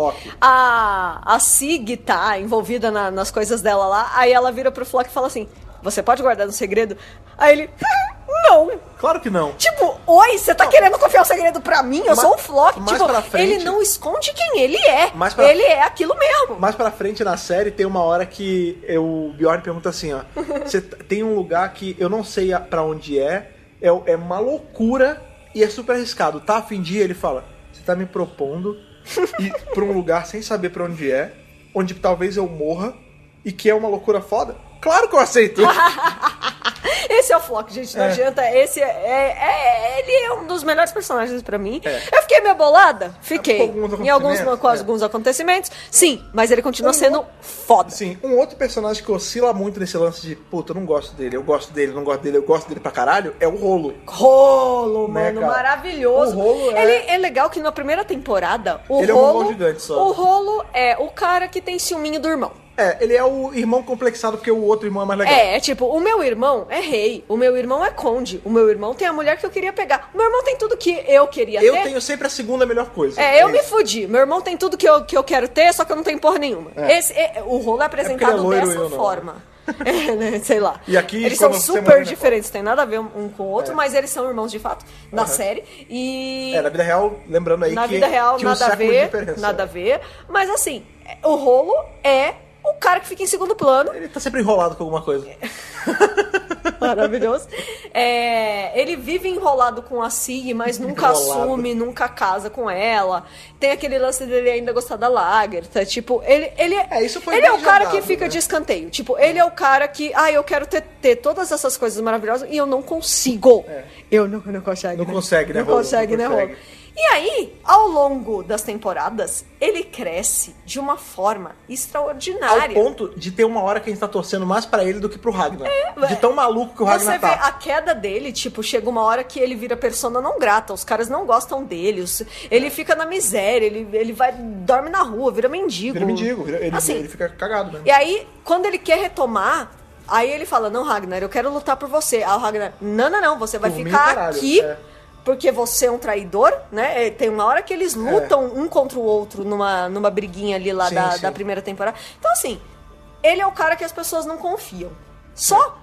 A Sig tá envolvida nas coisas dela lá, aí ela vira pro Flock e fala assim, você pode guardar um segredo? Aí ele... Não. Claro que não. Tipo, oi, você tá querendo confiar o segredo pra mim? Eu sou o Flock. Tipo, frente, ele não esconde quem ele é. Ele é aquilo mesmo. Mais pra frente na série tem uma hora que o Bjorn pergunta assim, ó. Você tem um lugar que eu não sei pra onde é uma loucura e é super arriscado. Tá a fim de ir? Ele fala, você tá me propondo ir pra um lugar sem saber pra onde é, onde talvez eu morra e que é uma loucura foda? Claro que eu aceito. Esse é o Flock, gente, não adianta. Esse ele é um dos melhores personagens pra mim. Eu fiquei meio bolada? Fiquei. Em alguns acontecimentos. Sim, mas ele continua sendo foda. Sim, um outro personagem que oscila muito nesse lance de, puta, eu não gosto dele, eu gosto dele, não gosto dele, eu gosto dele pra caralho, é o Rolo. Rolo, mano, maravilhoso. O Rolo ele é legal que na primeira temporada, ele Rolo, é um mongol gigante só. O Rolo é o cara que tem ciúminho do irmão. Ele é o irmão complexado porque o outro irmão é mais legal. Tipo, o meu irmão é rei, o meu irmão é conde, o meu irmão tem a mulher que eu queria pegar, o meu irmão tem tudo que eu queria ter. Eu tenho sempre a segunda melhor coisa. Eu me fudi, meu irmão tem tudo que eu quero ter, só que eu não tenho porra nenhuma. O Rolo é apresentado dessa forma. Né? Sei lá. E aqui, eles são super diferentes, tem nada a ver um com o outro, mas eles são irmãos de fato, na série. E... na vida real, lembrando aí na vida real, nada a ver. Mas assim, o Rolo é o cara que fica em segundo plano. Ele tá sempre enrolado com alguma coisa. Maravilhoso. Ele vive enrolado com a Sig, mas nunca assume, nunca casa com ela. Tem aquele lance dele ainda gostar da Lagertha. Tipo, ele é o cara que fica de escanteio. Tipo, ele é o cara que, eu quero ter todas essas coisas maravilhosas e eu não consigo. Eu não consigo. Não consegue, né, Rolo? Não consegue, né, Rolo? E aí, ao longo das temporadas, ele cresce de uma forma extraordinária. Ao ponto de ter uma hora que a gente tá torcendo mais pra ele do que pro Ragnar. De tão maluco que o Ragnar tá. Você vê a queda dele, tipo, chega uma hora que ele vira persona não grata. Os caras não gostam dele. Ele fica na miséria, ele dorme na rua, vira mendigo. Ele fica cagado, né? E aí, quando ele quer retomar, aí ele fala, não, Ragnar, eu quero lutar por você. Aí o Ragnar, não, você vai ficar aqui... Porque você é um traidor, né? Tem uma hora que eles lutam um contra o outro numa briguinha ali lá da primeira temporada. Então, assim, ele é o cara que as pessoas não confiam. Só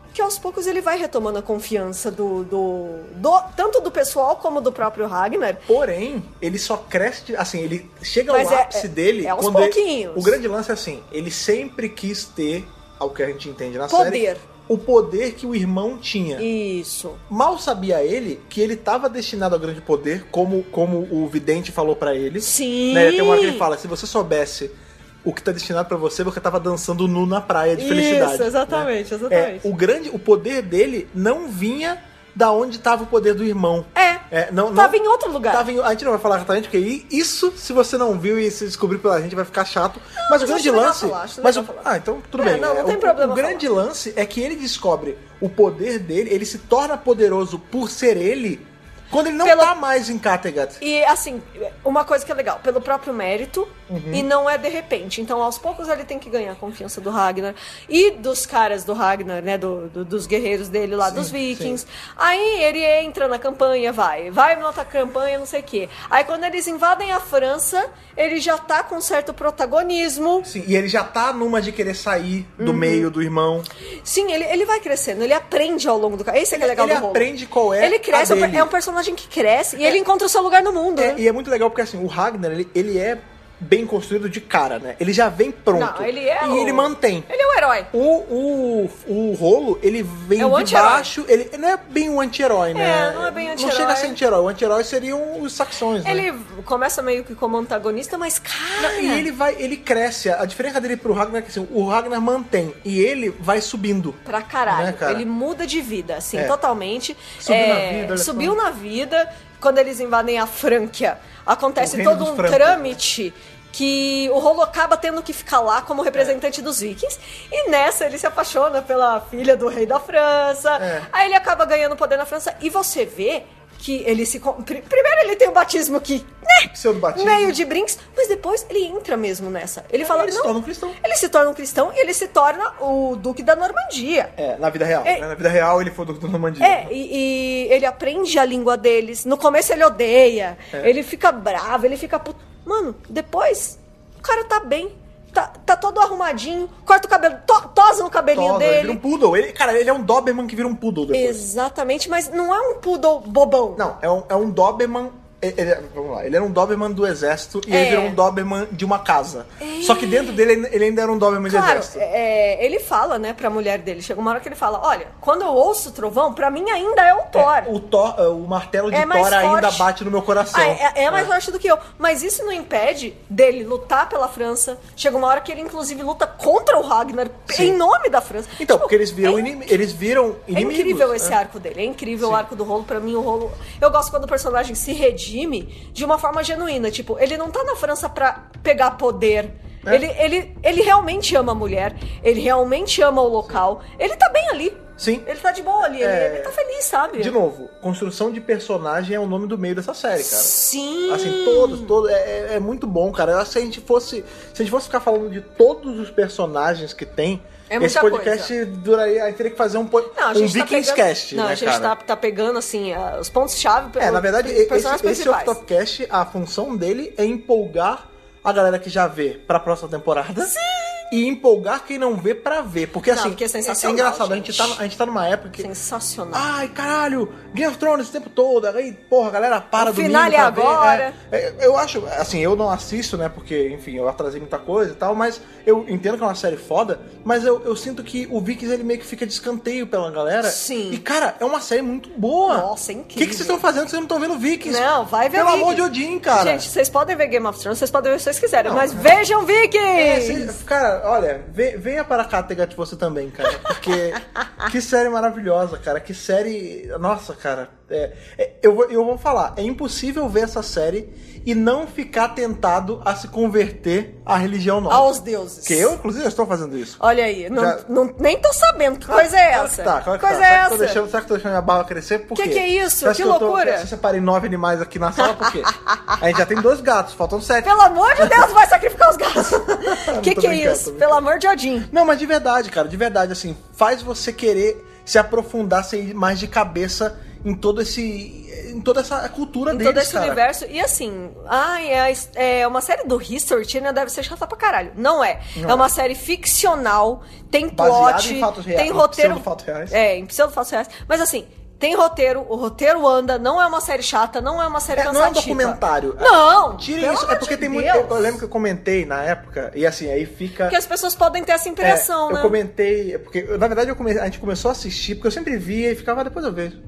que aos poucos ele vai retomando a confiança tanto do pessoal como do próprio Ragnar. Porém, ele só cresce, assim, ele chega Mas ao ápice dele aos quando pouquinhos. O grande lance é assim, ele sempre quis ter, ao que a gente entende na Poder. série, o poder que o irmão tinha. Isso. Mal sabia ele que ele estava destinado ao grande poder, como o vidente falou pra ele. Sim. Né? Tem uma hora que ele fala, se você soubesse o que tá destinado pra você, você tava dançando nu na praia de felicidade. Isso, exatamente, né? exatamente. O poder dele não vinha da onde tava o poder do irmão. Tava em outro lugar. A gente não vai falar exatamente, porque isso, se você não viu e se descobrir pela gente, vai ficar chato. Mas o grande lance... então tudo bem. Não tem problema. O grande lance é que ele descobre o poder dele, ele se torna poderoso por ser ele, quando ele não tá mais em Kattegat. E, assim, uma coisa que é legal, pelo próprio mérito, e não é de repente. Então, aos poucos, ele tem que ganhar a confiança do Ragnar e dos caras do Ragnar, né, dos guerreiros dele lá, dos vikings. Sim. Aí, ele entra na campanha, vai na outra campanha, não sei o quê. Aí, quando eles invadem a França, ele já tá com certo protagonismo. Sim, e ele já tá numa de querer sair do meio do irmão. Sim, ele vai crescendo, ele aprende ao longo do caminho. Esse é que é legal do rolo. Ele aprende qual é ele cresce, é um personagem que cresce e ele encontra o seu lugar no mundo, né? E é muito legal porque, assim, o Ragnar, ele é bem construído de cara, né? Ele já vem pronto. Não, ele é ele mantém. Ele é o herói. O rolo, ele vem de baixo. Ele não é bem um anti-herói, né? Não é bem anti-herói. Não chega a ser anti-herói. O anti-herói seriam os saxões, né? Ele começa meio que como antagonista, mas, cara... E ele cresce. A diferença dele pro Ragnar é que, assim, o Ragnar mantém. E ele vai subindo. Pra caralho. Né, cara? Ele muda de vida, assim, totalmente. Subiu na vida. Quando eles invadem a Frânquia, acontece todo um trâmite que o Rolo acaba tendo que ficar lá como representante dos vikings. E nessa ele se apaixona pela filha do rei da França. Aí ele acaba ganhando poder na França. E você vê que ele se... Primeiro ele tem um batismo que... meio de brinks. Mas depois ele entra mesmo nessa. Ele fala... Ele se torna um cristão. Ele se torna um cristão e ele se torna o Duque da Normandia. Na vida real. Na vida real ele foi o Duque da Normandia. E ele aprende a língua deles. No começo ele odeia. Ele fica bravo, ele fica puto. Mano, depois o cara tá bem. Tá todo arrumadinho, corta o cabelo, tosa no cabelinho dele. Ele vira um poodle. Ele é um Doberman que vira um poodle depois. Exatamente, mas não é um poodle bobão. Não, é um Doberman... vamos lá, ele era um Doberman do exército e ele virou um Doberman de uma casa. Só que dentro dele ele ainda era um Doberman de exército. Ele fala, né, pra mulher dele. Chega uma hora que ele fala: olha, quando eu ouço o trovão, pra mim ainda é o Thor. O martelo de Thor ainda bate no meu coração. É mais forte do que eu. Mas isso não impede dele lutar pela França. Chega uma hora que ele, inclusive, luta contra o Ragnar em nome da França. Então, porque eles viram inimigos. É incrível esse arco dele. É incrível o arco do Rolo. Pra mim, o Rolo... Eu gosto quando o personagem se redime de uma forma genuína. Tipo, ele não tá na França pra pegar poder. Ele realmente ama a mulher. Ele realmente ama o local. Ele tá bem ali. Sim. Ele tá de boa ali. Ele tá feliz, sabe? De novo, construção de personagem é o nome do meio dessa série, cara. Sim. Assim, todos. É muito bom, cara. Se a gente fosse ficar falando de todos os personagens que tem... Esse podcast duraria... A gente teria que fazer um Vikings Cast, né, a gente tá pegando, assim, os pontos-chave... na verdade, esse Octopcast, a função dele é empolgar a galera que já vê pra próxima temporada. Sim! E empolgar quem não vê pra ver. Porque, assim, porque é sensacional, engraçado. gente. A gente tá numa época que... Sensacional. Ai, caralho, Game of Thrones esse tempo todo. Aí, porra, a galera para do final pra agora. Ver. Eu acho, assim, eu não assisto, né? Porque, enfim, eu atrasei muita coisa e tal. Mas eu entendo que é uma série foda. Mas eu sinto que o Vikings, ele meio que fica de escanteio pela galera. Sim. E, cara, é uma série muito boa. Nossa, é incrível. O que vocês estão fazendo que vocês não estão vendo Vikings? Não, vai ver Pelo Vikings. amor de Odin, cara. Gente, vocês podem ver Game of Thrones, vocês podem ver o que vocês quiserem. Mas vejam Vikings! Cara, olha, venha para Kattegat você também, cara. Porque que série maravilhosa, cara. Que série... Nossa, cara. Eu vou falar. É impossível ver essa série e não ficar tentado a se converter à religião nova. Aos deuses. Que eu, inclusive, estou fazendo isso. Olha aí. Nem tô sabendo. Que coisa é essa? Claro que coisa tá. é essa? Será que tô deixando minha barba crescer? Por quê? Que é isso? Que loucura. Eu separei 9 animais aqui na sala, por quê? A gente já tem 2 gatos, faltam 7. Pelo amor de Deus, vai sacrificar os gatos. Que é isso? Pelo amor de Odin. Não, mas de verdade, cara, de verdade, assim, faz você querer se aprofundar, sem ir mais de cabeça em toda essa cultura deles, todo esse cara. universo. E assim, é uma série do History Channel, deve ser chata pra caralho. Não é. É uma série ficcional, tem plot, em fatos reais, tem roteiro. Em pseudo-fatos reais. Em pseudo-fatos reais. Mas assim, tem roteiro, o roteiro anda, não é uma série chata, não é uma série cansativa. Não é um documentário. Não! Tire isso. É porque tem muito. Eu lembro que eu comentei na época, e assim, aí fica. Porque as pessoas podem ter essa impressão, né? Eu comentei, porque na verdade a gente começou a assistir, porque eu sempre via e ficava, depois eu vejo.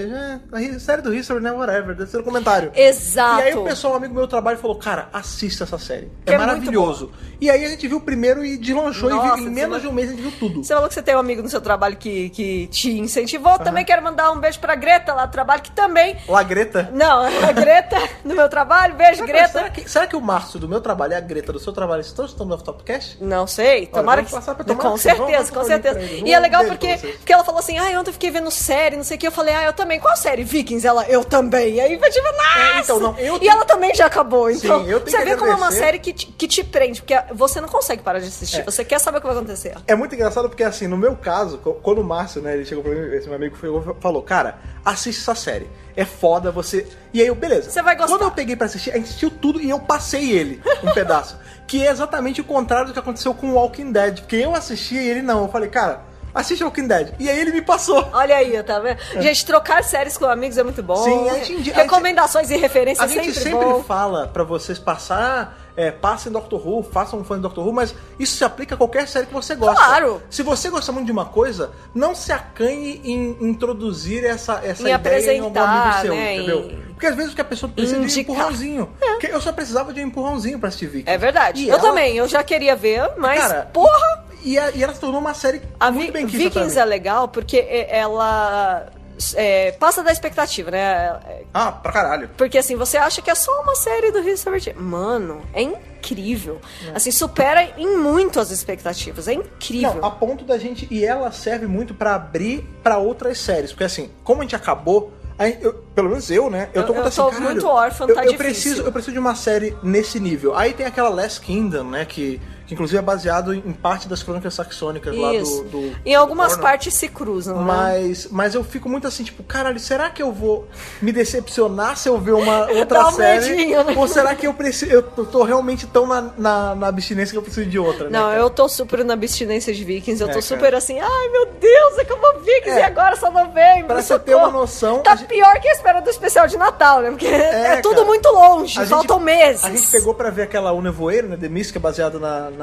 A série do History, né? Whatever, deve ser um comentário. Exato. E aí o pessoal, um amigo meu do trabalho, falou, cara, assista essa série. Que é maravilhoso. E aí a gente viu o primeiro e deslanchou, Nossa, e em menos de um mês a gente viu tudo. Você falou que você tem um amigo no seu trabalho que te incentivou. Também quero mandar um beijo pra Greta lá do trabalho, que também... A Greta? Não, a Greta do meu trabalho. Beijo, Greta. Será que o Márcio do meu trabalho e a Greta do seu trabalho estão no Topcast? Não sei. Tomara que... Com certeza, com certeza. E é legal porque ela falou assim, ontem eu fiquei vendo série, não sei o que. Eu falei, eu também. Qual série? Vikings? Ela, eu também. E aí vai tipo, nossa! Então, não, E ela também já acabou. Então, sim, eu tenho você vê como é uma agradecer. série que te prende, porque você não consegue parar de assistir. Você quer saber o que vai acontecer. É muito engraçado porque, assim, no meu caso, quando o Márcio, né, ele chegou pra mim, esse meu amigo falou, cara, assiste essa série. É foda, você... E aí eu, beleza. Você vai gostar. Quando eu peguei pra assistir, a gente assistiu tudo e eu passei ele, um pedaço. Que é exatamente o contrário do que aconteceu com o Walking Dead. Porque eu assisti e ele não. Eu falei, cara, assiste Walking Dead. E aí ele me passou. Olha aí, tá vendo? Gente, trocar séries com amigos é muito bom. Sim, recomendações e referências a gente sempre fala pra vocês passar... passem Doctor Who, façam um fã de Doctor Who, mas isso se aplica a qualquer série que você gosta. Claro! Se você gosta muito de uma coisa, não se acanhe em introduzir essa em ideia em algum amigo seu, né, entendeu? Porque às vezes o que a pessoa precisa de um empurrãozinho. Porque eu só precisava de um empurrãozinho pra assistir Vikings. É verdade. E eu também, eu já queria ver, mas cara, porra! E ela se tornou uma série muito bem quista. Vikings é legal porque ela... passa da expectativa, né? Pra caralho. Porque assim, você acha que é só uma série do History Channel. Mano, é incrível. Assim, supera em muito as expectativas. É incrível. Não, a ponto da gente... E ela serve muito pra abrir pra outras séries. Porque assim, como a gente acabou... pelo menos eu, né? Eu tô muito órfã, tá difícil. Eu preciso de uma série nesse nível. Aí tem aquela Last Kingdom, né? Que inclusive é baseado em parte das crônicas saxônicas. Isso. Lá do em algumas partes se cruzam, né? Mas eu fico muito assim, tipo, caralho, será que eu vou me decepcionar se eu ver uma outra série? Medinho, né? Ou será que eu tô realmente tão na abstinência que eu preciso de outra, né? Não, cara? Eu tô super na abstinência de Vikings. Eu tô super assim, ai meu Deus, acabou Vikings e agora só novembro. Pra você ter uma noção... Tá pior que a espera do especial de Natal, né? Porque é tudo cara, muito longe, faltam meses. A gente pegou pra ver aquela O Nevoeiro, né? The Mist, que é baseada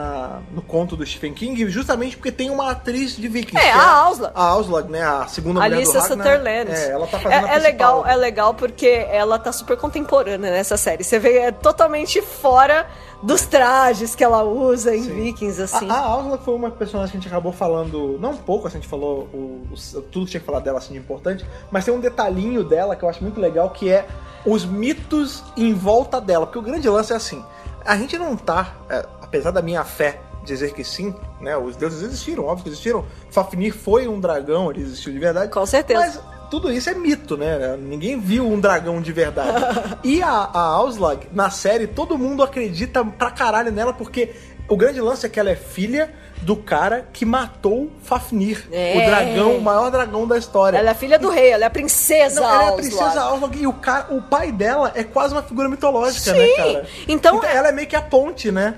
no conto do Stephen King, justamente porque tem uma atriz de Vikings. A Auslag. A Auslag, né? A segunda mulher do Ragnar. Sutherland. Ela tá fazendo a principal. É legal porque ela tá super contemporânea nessa série. Você vê, totalmente fora dos trajes que ela usa em Vikings, assim. A Auslag foi uma personagem que a gente acabou falando, não um pouco, assim, a gente falou tudo que tinha que falar dela, assim, de importante, mas tem um detalhinho dela que eu acho muito legal, que é os mitos em volta dela. Porque o grande lance é assim, a gente não tá, apesar da minha fé dizer que sim, né, os deuses existiram, óbvio que existiram. Fafnir foi um dragão, ele existiu de verdade. Com certeza. Mas tudo isso é mito, né? Ninguém viu um dragão de verdade. E a Auslag, na série, todo mundo acredita pra caralho nela, porque o grande lance é que ela é filha do cara que matou Fafnir, o dragão, o maior dragão da história. Ela é filha do rei, ela é a princesa Auslag. Ela é a princesa Auslag, e o pai dela é quase uma figura mitológica, né, cara? Então ela é meio que a ponte, né?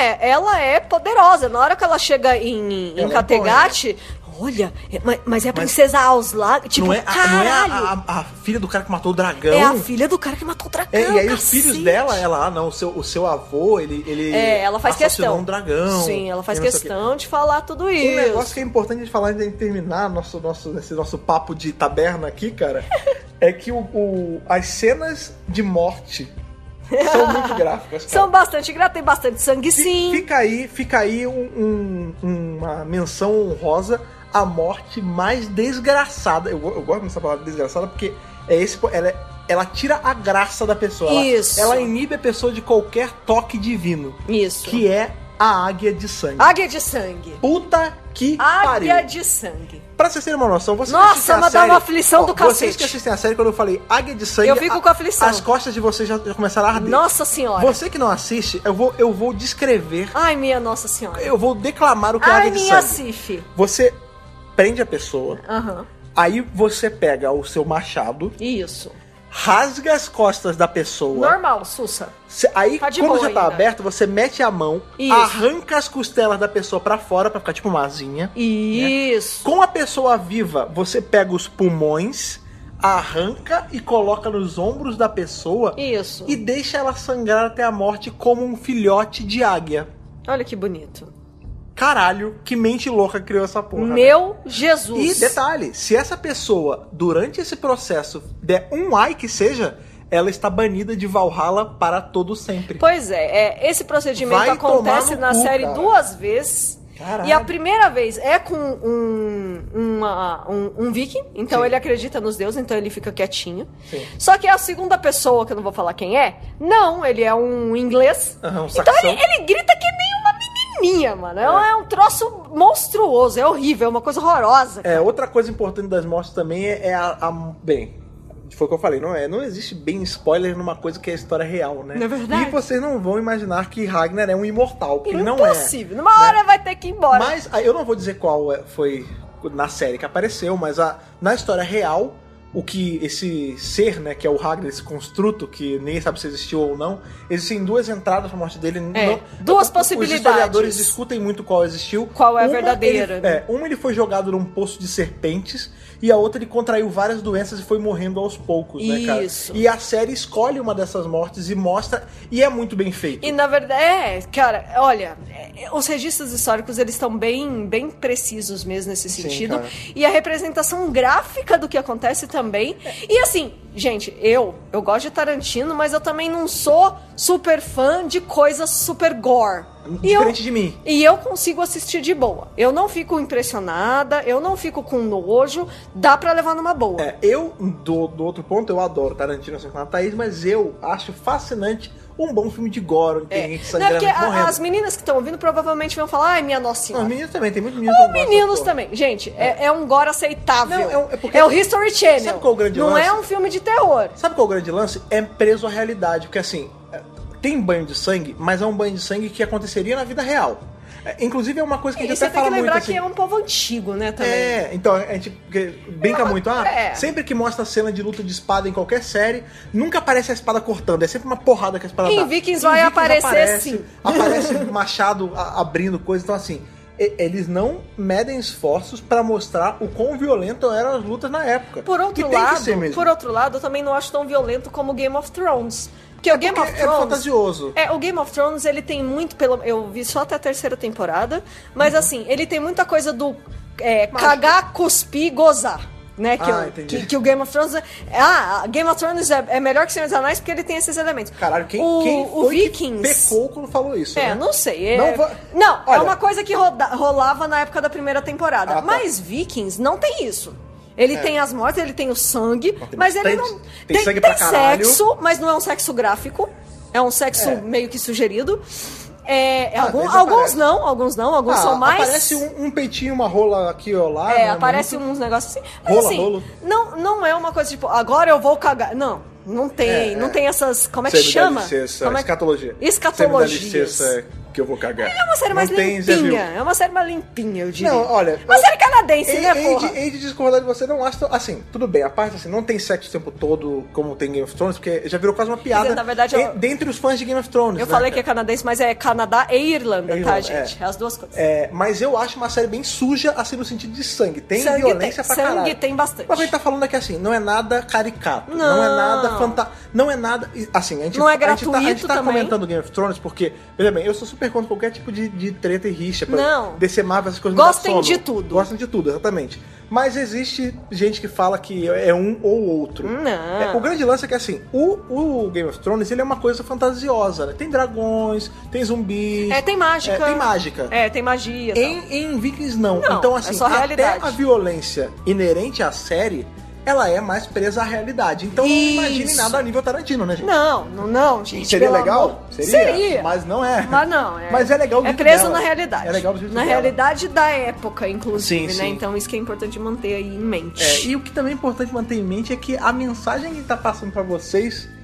Ela é poderosa. Na hora que ela chega em Kattegat, olha, mas é a princesa Auslag, tipo, não é caralho. a filha do cara que matou o dragão. É a filha do cara que matou o dragão, e aí os filhos dela, o seu avô, ele ela faz questão. um dragão. Sim, ela faz questão de falar tudo isso. Um negócio que é importante de falar antes de terminar esse nosso papo de taberna aqui, cara, é que as cenas de morte são muito gráficas, cara. São bastante gráficas, tem bastante sangue, sim. Fica aí uma menção honrosa à morte mais desgraçada. Eu gosto dessa palavra desgraçada porque ela tira a graça da pessoa. Isso. Ela inibe a pessoa de qualquer toque divino. Isso. Que é a águia de sangue. Águia de sangue. Puta que pariu. Águia de sangue. Pra vocês terem uma noção, vocês Nossa, mas dá uma aflição do cacete. Vocês que assistem a série, quando eu falei águia de sangue, eu fico com aflição. As costas de vocês já começaram a arder. Nossa senhora. Você que não assiste, eu vou descrever. Ai, minha nossa senhora. Eu vou declamar o que é águia de sangue. Ai, minha Cif. Você prende a pessoa. Aí você pega o seu machado, Isso. rasga as costas da pessoa. Normal, Sussa. Aí, Tá de quando boa já tá ainda. aberto, você mete a mão, Isso. arranca as costelas da pessoa pra fora, pra ficar tipo uma asinha. Isso. Com a pessoa viva, você pega os pulmões, arranca e coloca nos ombros da pessoa Isso. e deixa ela sangrar até a morte como um filhote de águia. Olha que bonito. Caralho, que mente louca criou essa porra. né? Meu Jesus. E detalhe, se essa pessoa, durante esse processo, der um ai que seja, ela está banida de Valhalla para todo sempre. Pois esse procedimento Vai acontece tomar no na cu, série cara. 2 vezes. Caralho. E a primeira vez é com um viking, então Sim. ele acredita nos deuses, então ele fica quietinho. Sim. Só que a segunda pessoa, que eu não vou falar quem é, não, ele é um inglês. Aham, um então saxão. ele grita que nem uma menininha, mano. É um troço monstruoso, é horrível, é uma coisa horrorosa. Outra coisa importante das mortes também é bem, foi o que eu falei, não existe bem spoiler numa coisa que é história real, né? Não é verdade? E vocês não vão imaginar que Ragnar é um imortal, porque ele não é. Impossível. Numa hora vai ter que ir embora. Mas eu não vou dizer qual foi na série que apareceu, mas na história real, o que esse ser, né, que é o Ragnar, esse construto, que ninguém sabe se existiu ou não, existem duas entradas pra morte dele. Duas possibilidades. Os historiadores discutem muito qual existiu. Qual é a verdadeira, né? Uma ele foi jogado num poço de serpentes, e a outra ele contraiu várias doenças e foi morrendo aos poucos, né, cara? Isso. E a série escolhe uma dessas mortes e mostra, e é muito bem feito. E na verdade, cara, olha, os registros históricos, eles estão bem precisos mesmo nesse Sim, sentido. cara. E a representação gráfica do que acontece também. E assim, gente, eu gosto de Tarantino, mas eu também não sou super fã de coisas super gore. Diferente de mim. E eu consigo assistir de boa. Eu não fico impressionada, eu não fico com nojo, dá pra levar numa boa. Eu, do outro ponto, eu adoro Tarantino, assim como a Thaís, mas eu acho fascinante um bom filme de gore, onde tem gente Não é porque sangrando morrendo. as meninas que estão ouvindo provavelmente vão falar, ai, minha nossa Não, senhora. os meninos também, tem muitos meninos que Os não gostam meninos dessa porra. também. Gente, é um gore aceitável. Não, é porque- é o History Channel. Sabe qual é o grande Não lance? é um filme de terror. Sabe qual é o grande lance? É preso à realidade, porque assim, tem banho de sangue, mas é um banho de sangue que aconteceria na vida real. Inclusive é uma coisa que a E gente você até tem que fala muito lembrar assim. que é um povo antigo, né, também. Então a gente brinca muito. é. Sempre que mostra cena de luta de espada em qualquer série, nunca aparece a espada cortando, é sempre uma porrada que a espada Em dá. Vikings vai aparecer, sim. Aparece machado abrindo coisa, então assim, eles não medem esforços pra mostrar o quão violento eram as lutas na época. Por outro E tem que ser lado, mesmo. eu também não acho tão violento como Game of Thrones. Porque o Game of É Thrones fantasioso. o Game of Thrones, ele tem muito eu vi só até a terceira temporada, mas Uhum. assim, ele tem muita coisa do cagar, cuspir e gozar. Né, entendi. que o Game of Thrones Game of Thrones é melhor que Senhor dos Anéis porque ele tem esses elementos. Caralho, quem o foi Vikings que pecou quando falou isso, né? não sei. Não, é olha, uma coisa que rolava na época da primeira temporada. tá. Mas Vikings não tem isso. Ele tem as mortes, ele tem o sangue, mas ele bastante. não. Tem sangue pra caralho. Sexo, mas não é um sexo gráfico. É um sexo meio que sugerido. Alguns são mais. Aparece um peitinho, uma rola aqui ou lá. né, aparece muito. uns negócios assim. Mas Rolo. não é uma coisa tipo, agora eu vou cagar. Não tem. Não tem essas. Como é que Você me dá chama? licença, Como é... escatologia. Escatologias. Você me dá licença que eu vou cagar. É uma série mais Não tem, já viu? limpinha. É uma série mais limpinha, eu diria. Não, olha. Uma série canadense, né, porra? Hei de discordar de você, não acho. Assim, tudo bem, a parte assim, não tem sexo o tempo todo como tem Game of Thrones, porque já virou quase uma piada. Na verdade, dentre os fãs de Game of Thrones. Eu né, falei que cara? é canadense, mas é Canadá e Irlanda, tá, gente? É as duas coisas. Mas eu acho uma série bem suja, assim, no sentido de sangue. Tem Sangue violência tem, pra caralho. sangue tem bastante. Mas o que a gente tá falando é que, assim, não é nada caricato. Não é nada fantástico. Não é nada... Assim, a gente, Não é a gente tá gratuito também. comentando Game of Thrones porque, veja bem, eu sou super contra qualquer tipo de treta e rixa. Não. DC Marvel, essas coisas. Gostem de tudo. Gostem de tudo, exatamente. Mas existe gente que fala que é um ou outro. Não. O grande lance é que, assim, o Game of Thrones, ele é uma coisa fantasiosa, né? Tem dragões, tem zumbis. Tem mágica. Tem mágica. Tem magia. Em Vikings, não. Não, Então, é assim, só realidade. até a violência inerente à série, ela é mais presa à realidade. Então, não imagine nada a nível Tarantino, né, gente? Não, gente. Seria pelo legal? amor. Seria. Mas não é. Mas não. Mas é legal do É jeito preso dela. na realidade. É legal do jeito Na dela. realidade da época, inclusive, Sim, né? sim. Então isso que é importante manter aí em mente. E o que também é importante manter em mente é que a mensagem que tá passando pra vocês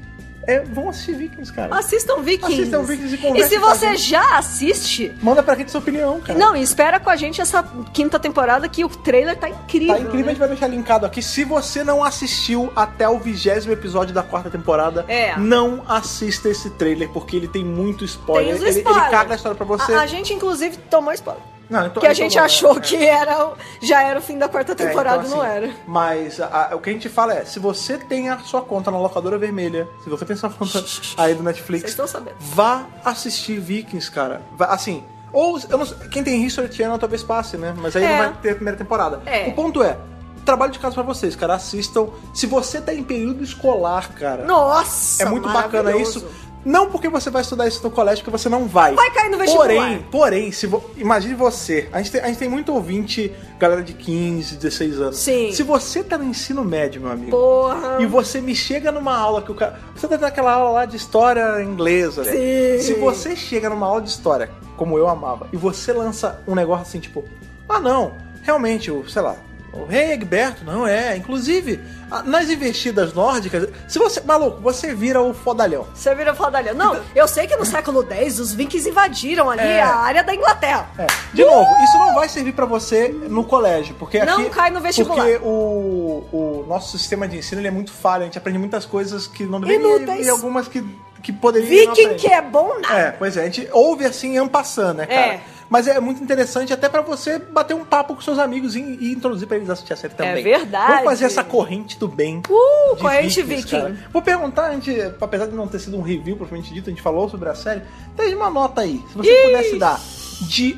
vão assistir Vikings, cara. Assistam Vikings. Assistam Vikings e conversem. E se você já assiste... Manda pra gente sua opinião, cara. Não, e espera com a gente essa 5ª temporada que o trailer tá incrível. Tá incrível, né? A gente vai deixar linkado aqui. Se você não assistiu até o 20º episódio da 4ª temporada, não assista esse trailer, porque ele tem muito spoiler. Tem spoiler. Ele caga a história pra você. A gente, inclusive, tomou spoiler. Não, que a gente achou que já era o fim da 4ª temporada, então, não assim, era. Mas o que a gente fala se você tem a sua conta na locadora vermelha, se você tem sua conta aí do Netflix, vocês estão sabendo, vá assistir Vikings, cara. Assim, ou eu não sei, quem tem History Channel talvez passe, né? Mas aí não vai ter a primeira temporada. O ponto trabalho de casa pra vocês, cara. Assistam. Se você tá em período escolar, cara. Nossa, é muito bacana isso. Não porque você vai estudar isso no colégio, que você não vai. Vai cair no vestibular. Porém, imagine você. A gente tem muito ouvinte, galera de 15, 16 anos. Sim. Se você tá no ensino médio, meu amigo. Porra. E você me chega numa aula que o cara... Você tá naquela aula lá de história inglesa, né? Sim. Se você chega numa aula de história, como eu amava, e você lança um negócio assim, tipo... não, realmente, sei lá... O rei Egberto, não é. Inclusive, nas investidas nórdicas, se você... Maluco, você vira o fodalhão. Você vira o fodalhão. Não, eu sei que no século X os vikings invadiram ali a área da Inglaterra. De novo, isso não vai servir pra você no colégio, porque aqui... Não cai no vestibular. Porque o nosso sistema de ensino ele é muito falho, a gente aprende muitas coisas que não deveriam e algumas que poderiam... Viking que é bom nada. Pois é, a gente ouve assim, en passant, né, cara? Mas é muito interessante até pra você bater um papo com seus amigos e introduzir pra eles assistir a série também. É verdade. Vamos fazer essa corrente do bem. Corrente Viking. Vou perguntar, apesar de não ter sido um review propriamente dito, a gente falou sobre a série, tem uma nota aí. Se você pudesse dar de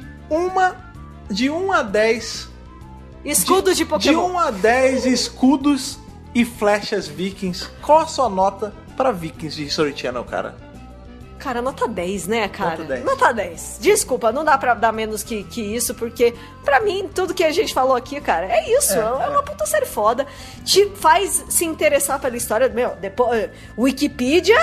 1 a 10... Escudos de Pokémon. De 1 a 10 escudos e flechas Vikings, qual a sua nota pra Vikings de History Channel, cara? Cara, nota 10, né, cara? Nota 10. Nota 10. Desculpa, não dá pra dar menos que isso, porque pra mim, tudo que a gente falou aqui, cara, é isso. É uma puta série foda. Te faz se interessar pela história. Meu, depois... Wikipedia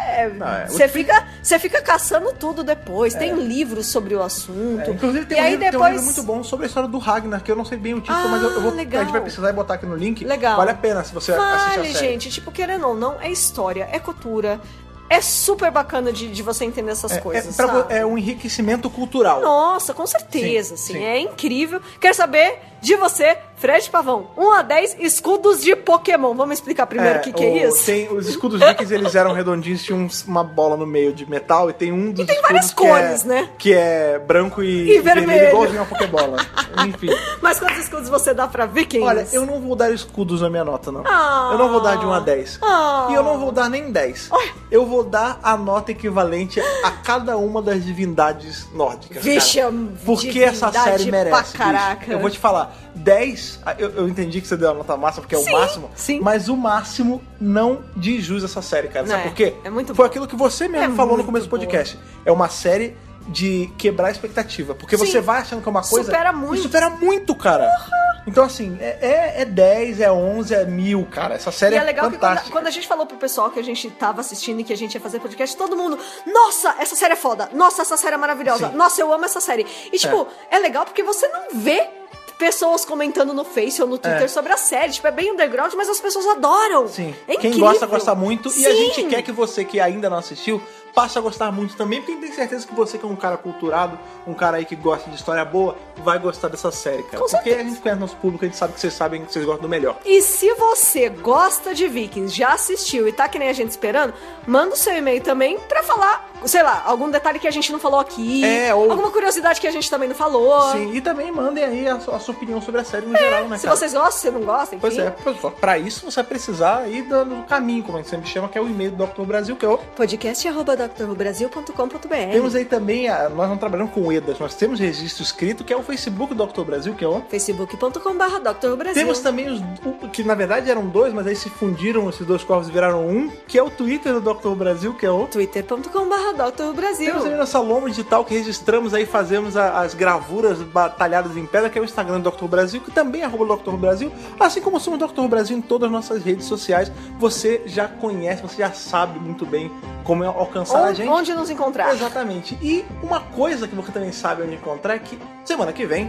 Você fica caçando tudo depois. Tem livros sobre o assunto. Inclusive tem um livro muito bom sobre a história do Ragnar, que eu não sei bem o título, mas eu vou, a gente vai precisar botar aqui no link. Legal. Vale a pena se você assistir a série. Gente, tipo, querendo ou não, é história, é cultura. É super bacana de você entender essas coisas, sabe? É um enriquecimento cultural. Nossa, com certeza, sim. É incrível. Quero saber de você, Fred Pavão. 1 a 10 escudos de Pokémon. Vamos explicar primeiro o que é isso? Tem os escudos Vikings, eles eram redondinhos, tinha uma bola no meio de metal, e tem um dos tem várias cores, né? Que é branco e vermelho, igualzinho uma Pokébola. Enfim. Mas quantos escudos você dá pra Vikings? Olha, eu não vou dar escudos na minha nota, não. Eu não vou dar de 1 a 10. E eu não vou dar nem 10. Eu vou dar a nota equivalente a cada uma das divindades nórdicas. Vixe, cara. Porque essa série merece. Caraca. Eu vou te falar, 10, eu entendi que você deu a nota máxima, porque é o máximo. Sim. Mas o máximo não diz jus a essa série, cara. Sabe por quê? É muito Foi aquilo que você mesmo falou no começo do podcast. É uma série de quebrar a expectativa. Porque você vai achando que é uma coisa... Supera muito. E supera muito, cara. Então, assim, é 10, é 11, é 1000, cara. Essa série é legal fantástica. Que quando a gente falou pro pessoal que a gente tava assistindo e que a gente ia fazer podcast, todo mundo, nossa, essa série é foda. Nossa, essa série é maravilhosa. Sim. Nossa, eu amo essa série. E, tipo, é legal porque você não vê pessoas comentando no Face ou no Twitter sobre a série. Tipo, é bem underground, mas as pessoas adoram. Sim. É incrível. Quem gosta muito. Sim. E a gente quer que você que ainda não assistiu passe a gostar muito também, porque tem certeza que você que é um cara culturado, um cara aí que gosta de história boa, vai gostar dessa série, cara. Porque a gente conhece nosso público, a gente sabe que vocês sabem que vocês gostam do melhor. E se você gosta de Vikings, já assistiu e tá que nem a gente esperando, manda o seu e-mail também pra falar, sei lá, algum detalhe que a gente não falou aqui, ou alguma curiosidade que a gente também não falou. Sim, e também mandem aí a sua opinião sobre a série no geral, né, se cara? vocês gostam, se não gostam, enfim. Pois é, pessoal, pra isso você vai precisar ir do caminho, como a gente sempre chama, que é o e-mail do Dr. Brasil, que é o podcast@drbrasil.com.br. Temos aí também, nós não trabalhamos com EDAs, nós temos registro escrito, que é o Facebook do Dr. Brasil, que é o facebook.com/drbrasil. Temos também que na verdade eram dois, mas aí se fundiram esses dois corpos e viraram um, que é o Twitter do Dr. Brasil, que é o twitter.com/drbrasil. Temos também nossa loma digital que registramos aí, fazemos as gravuras batalhadas em pedra, que é o Instagram do Dr. Brasil, que também é @Dr. Brasil, assim como somos Dr. Brasil em todas as nossas redes sociais. Você já conhece, você já sabe muito bem como alcançar a gente. Onde nos encontrar. Exatamente. E uma coisa que você também sabe onde encontrar é que semana que vem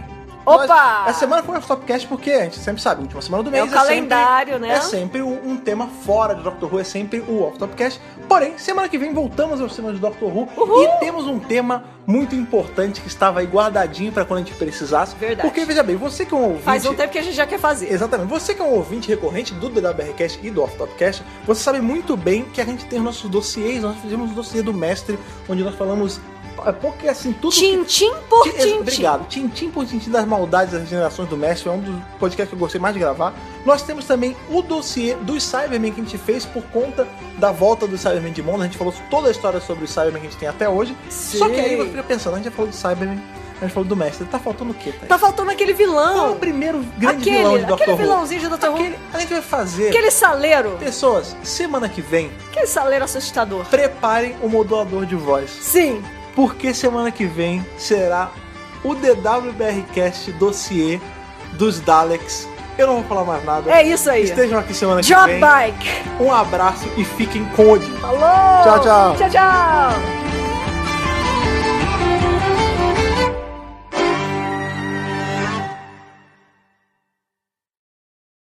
Opa! Essa semana foi o Off-Topcast porque a gente sempre sabe, a última semana do mês o calendário, né? É sempre um tema fora de Doctor Who, é sempre o Off-Topcast. Porém, semana que vem voltamos ao tema de Doctor Who. Uhul! E temos um tema muito importante que estava aí guardadinho pra quando a gente precisasse. Verdade. Porque, veja bem, você que é um ouvinte... Faz um tempo que a gente já quer fazer. Exatamente. Você que é um ouvinte recorrente do DWRcast e do Off-Topcast, você sabe muito bem que a gente tem os nossos dossiês. Nós fizemos o dossiê do mestre, onde nós falamos... Porque assim, tudo. Tintim por tintim. Obrigado. Tintim por tintim das maldades das regenerações do mestre. É um dos podcasts que eu gostei mais de gravar. Nós temos também o dossiê dos Cybermen que a gente fez por conta da volta dos Cybermen de Mondo. A gente falou toda a história sobre os Cybermen que a gente tem até hoje. Sim. Só que aí você fica pensando, a gente já falou do Cybermen, a gente falou do mestre. Tá faltando o quê, Thaís? Tá faltando aquele vilão. Qual é o primeiro grande vilão de Dr. Who? Aquele vilãozinho de Dr. Who. A gente vai fazer... Aquele saleiro. Pessoas, semana que vem... Aquele saleiro assustador. Preparem o modulador de voz. Sim. Porque semana que vem será o DWBRcast dossiê dos Daleks. Eu não vou falar mais nada. É isso aí. Estejam aqui semana que Job vem. Bike. Um abraço e fiquem com Odin. Falou. Tchau, tchau. Tchau, tchau.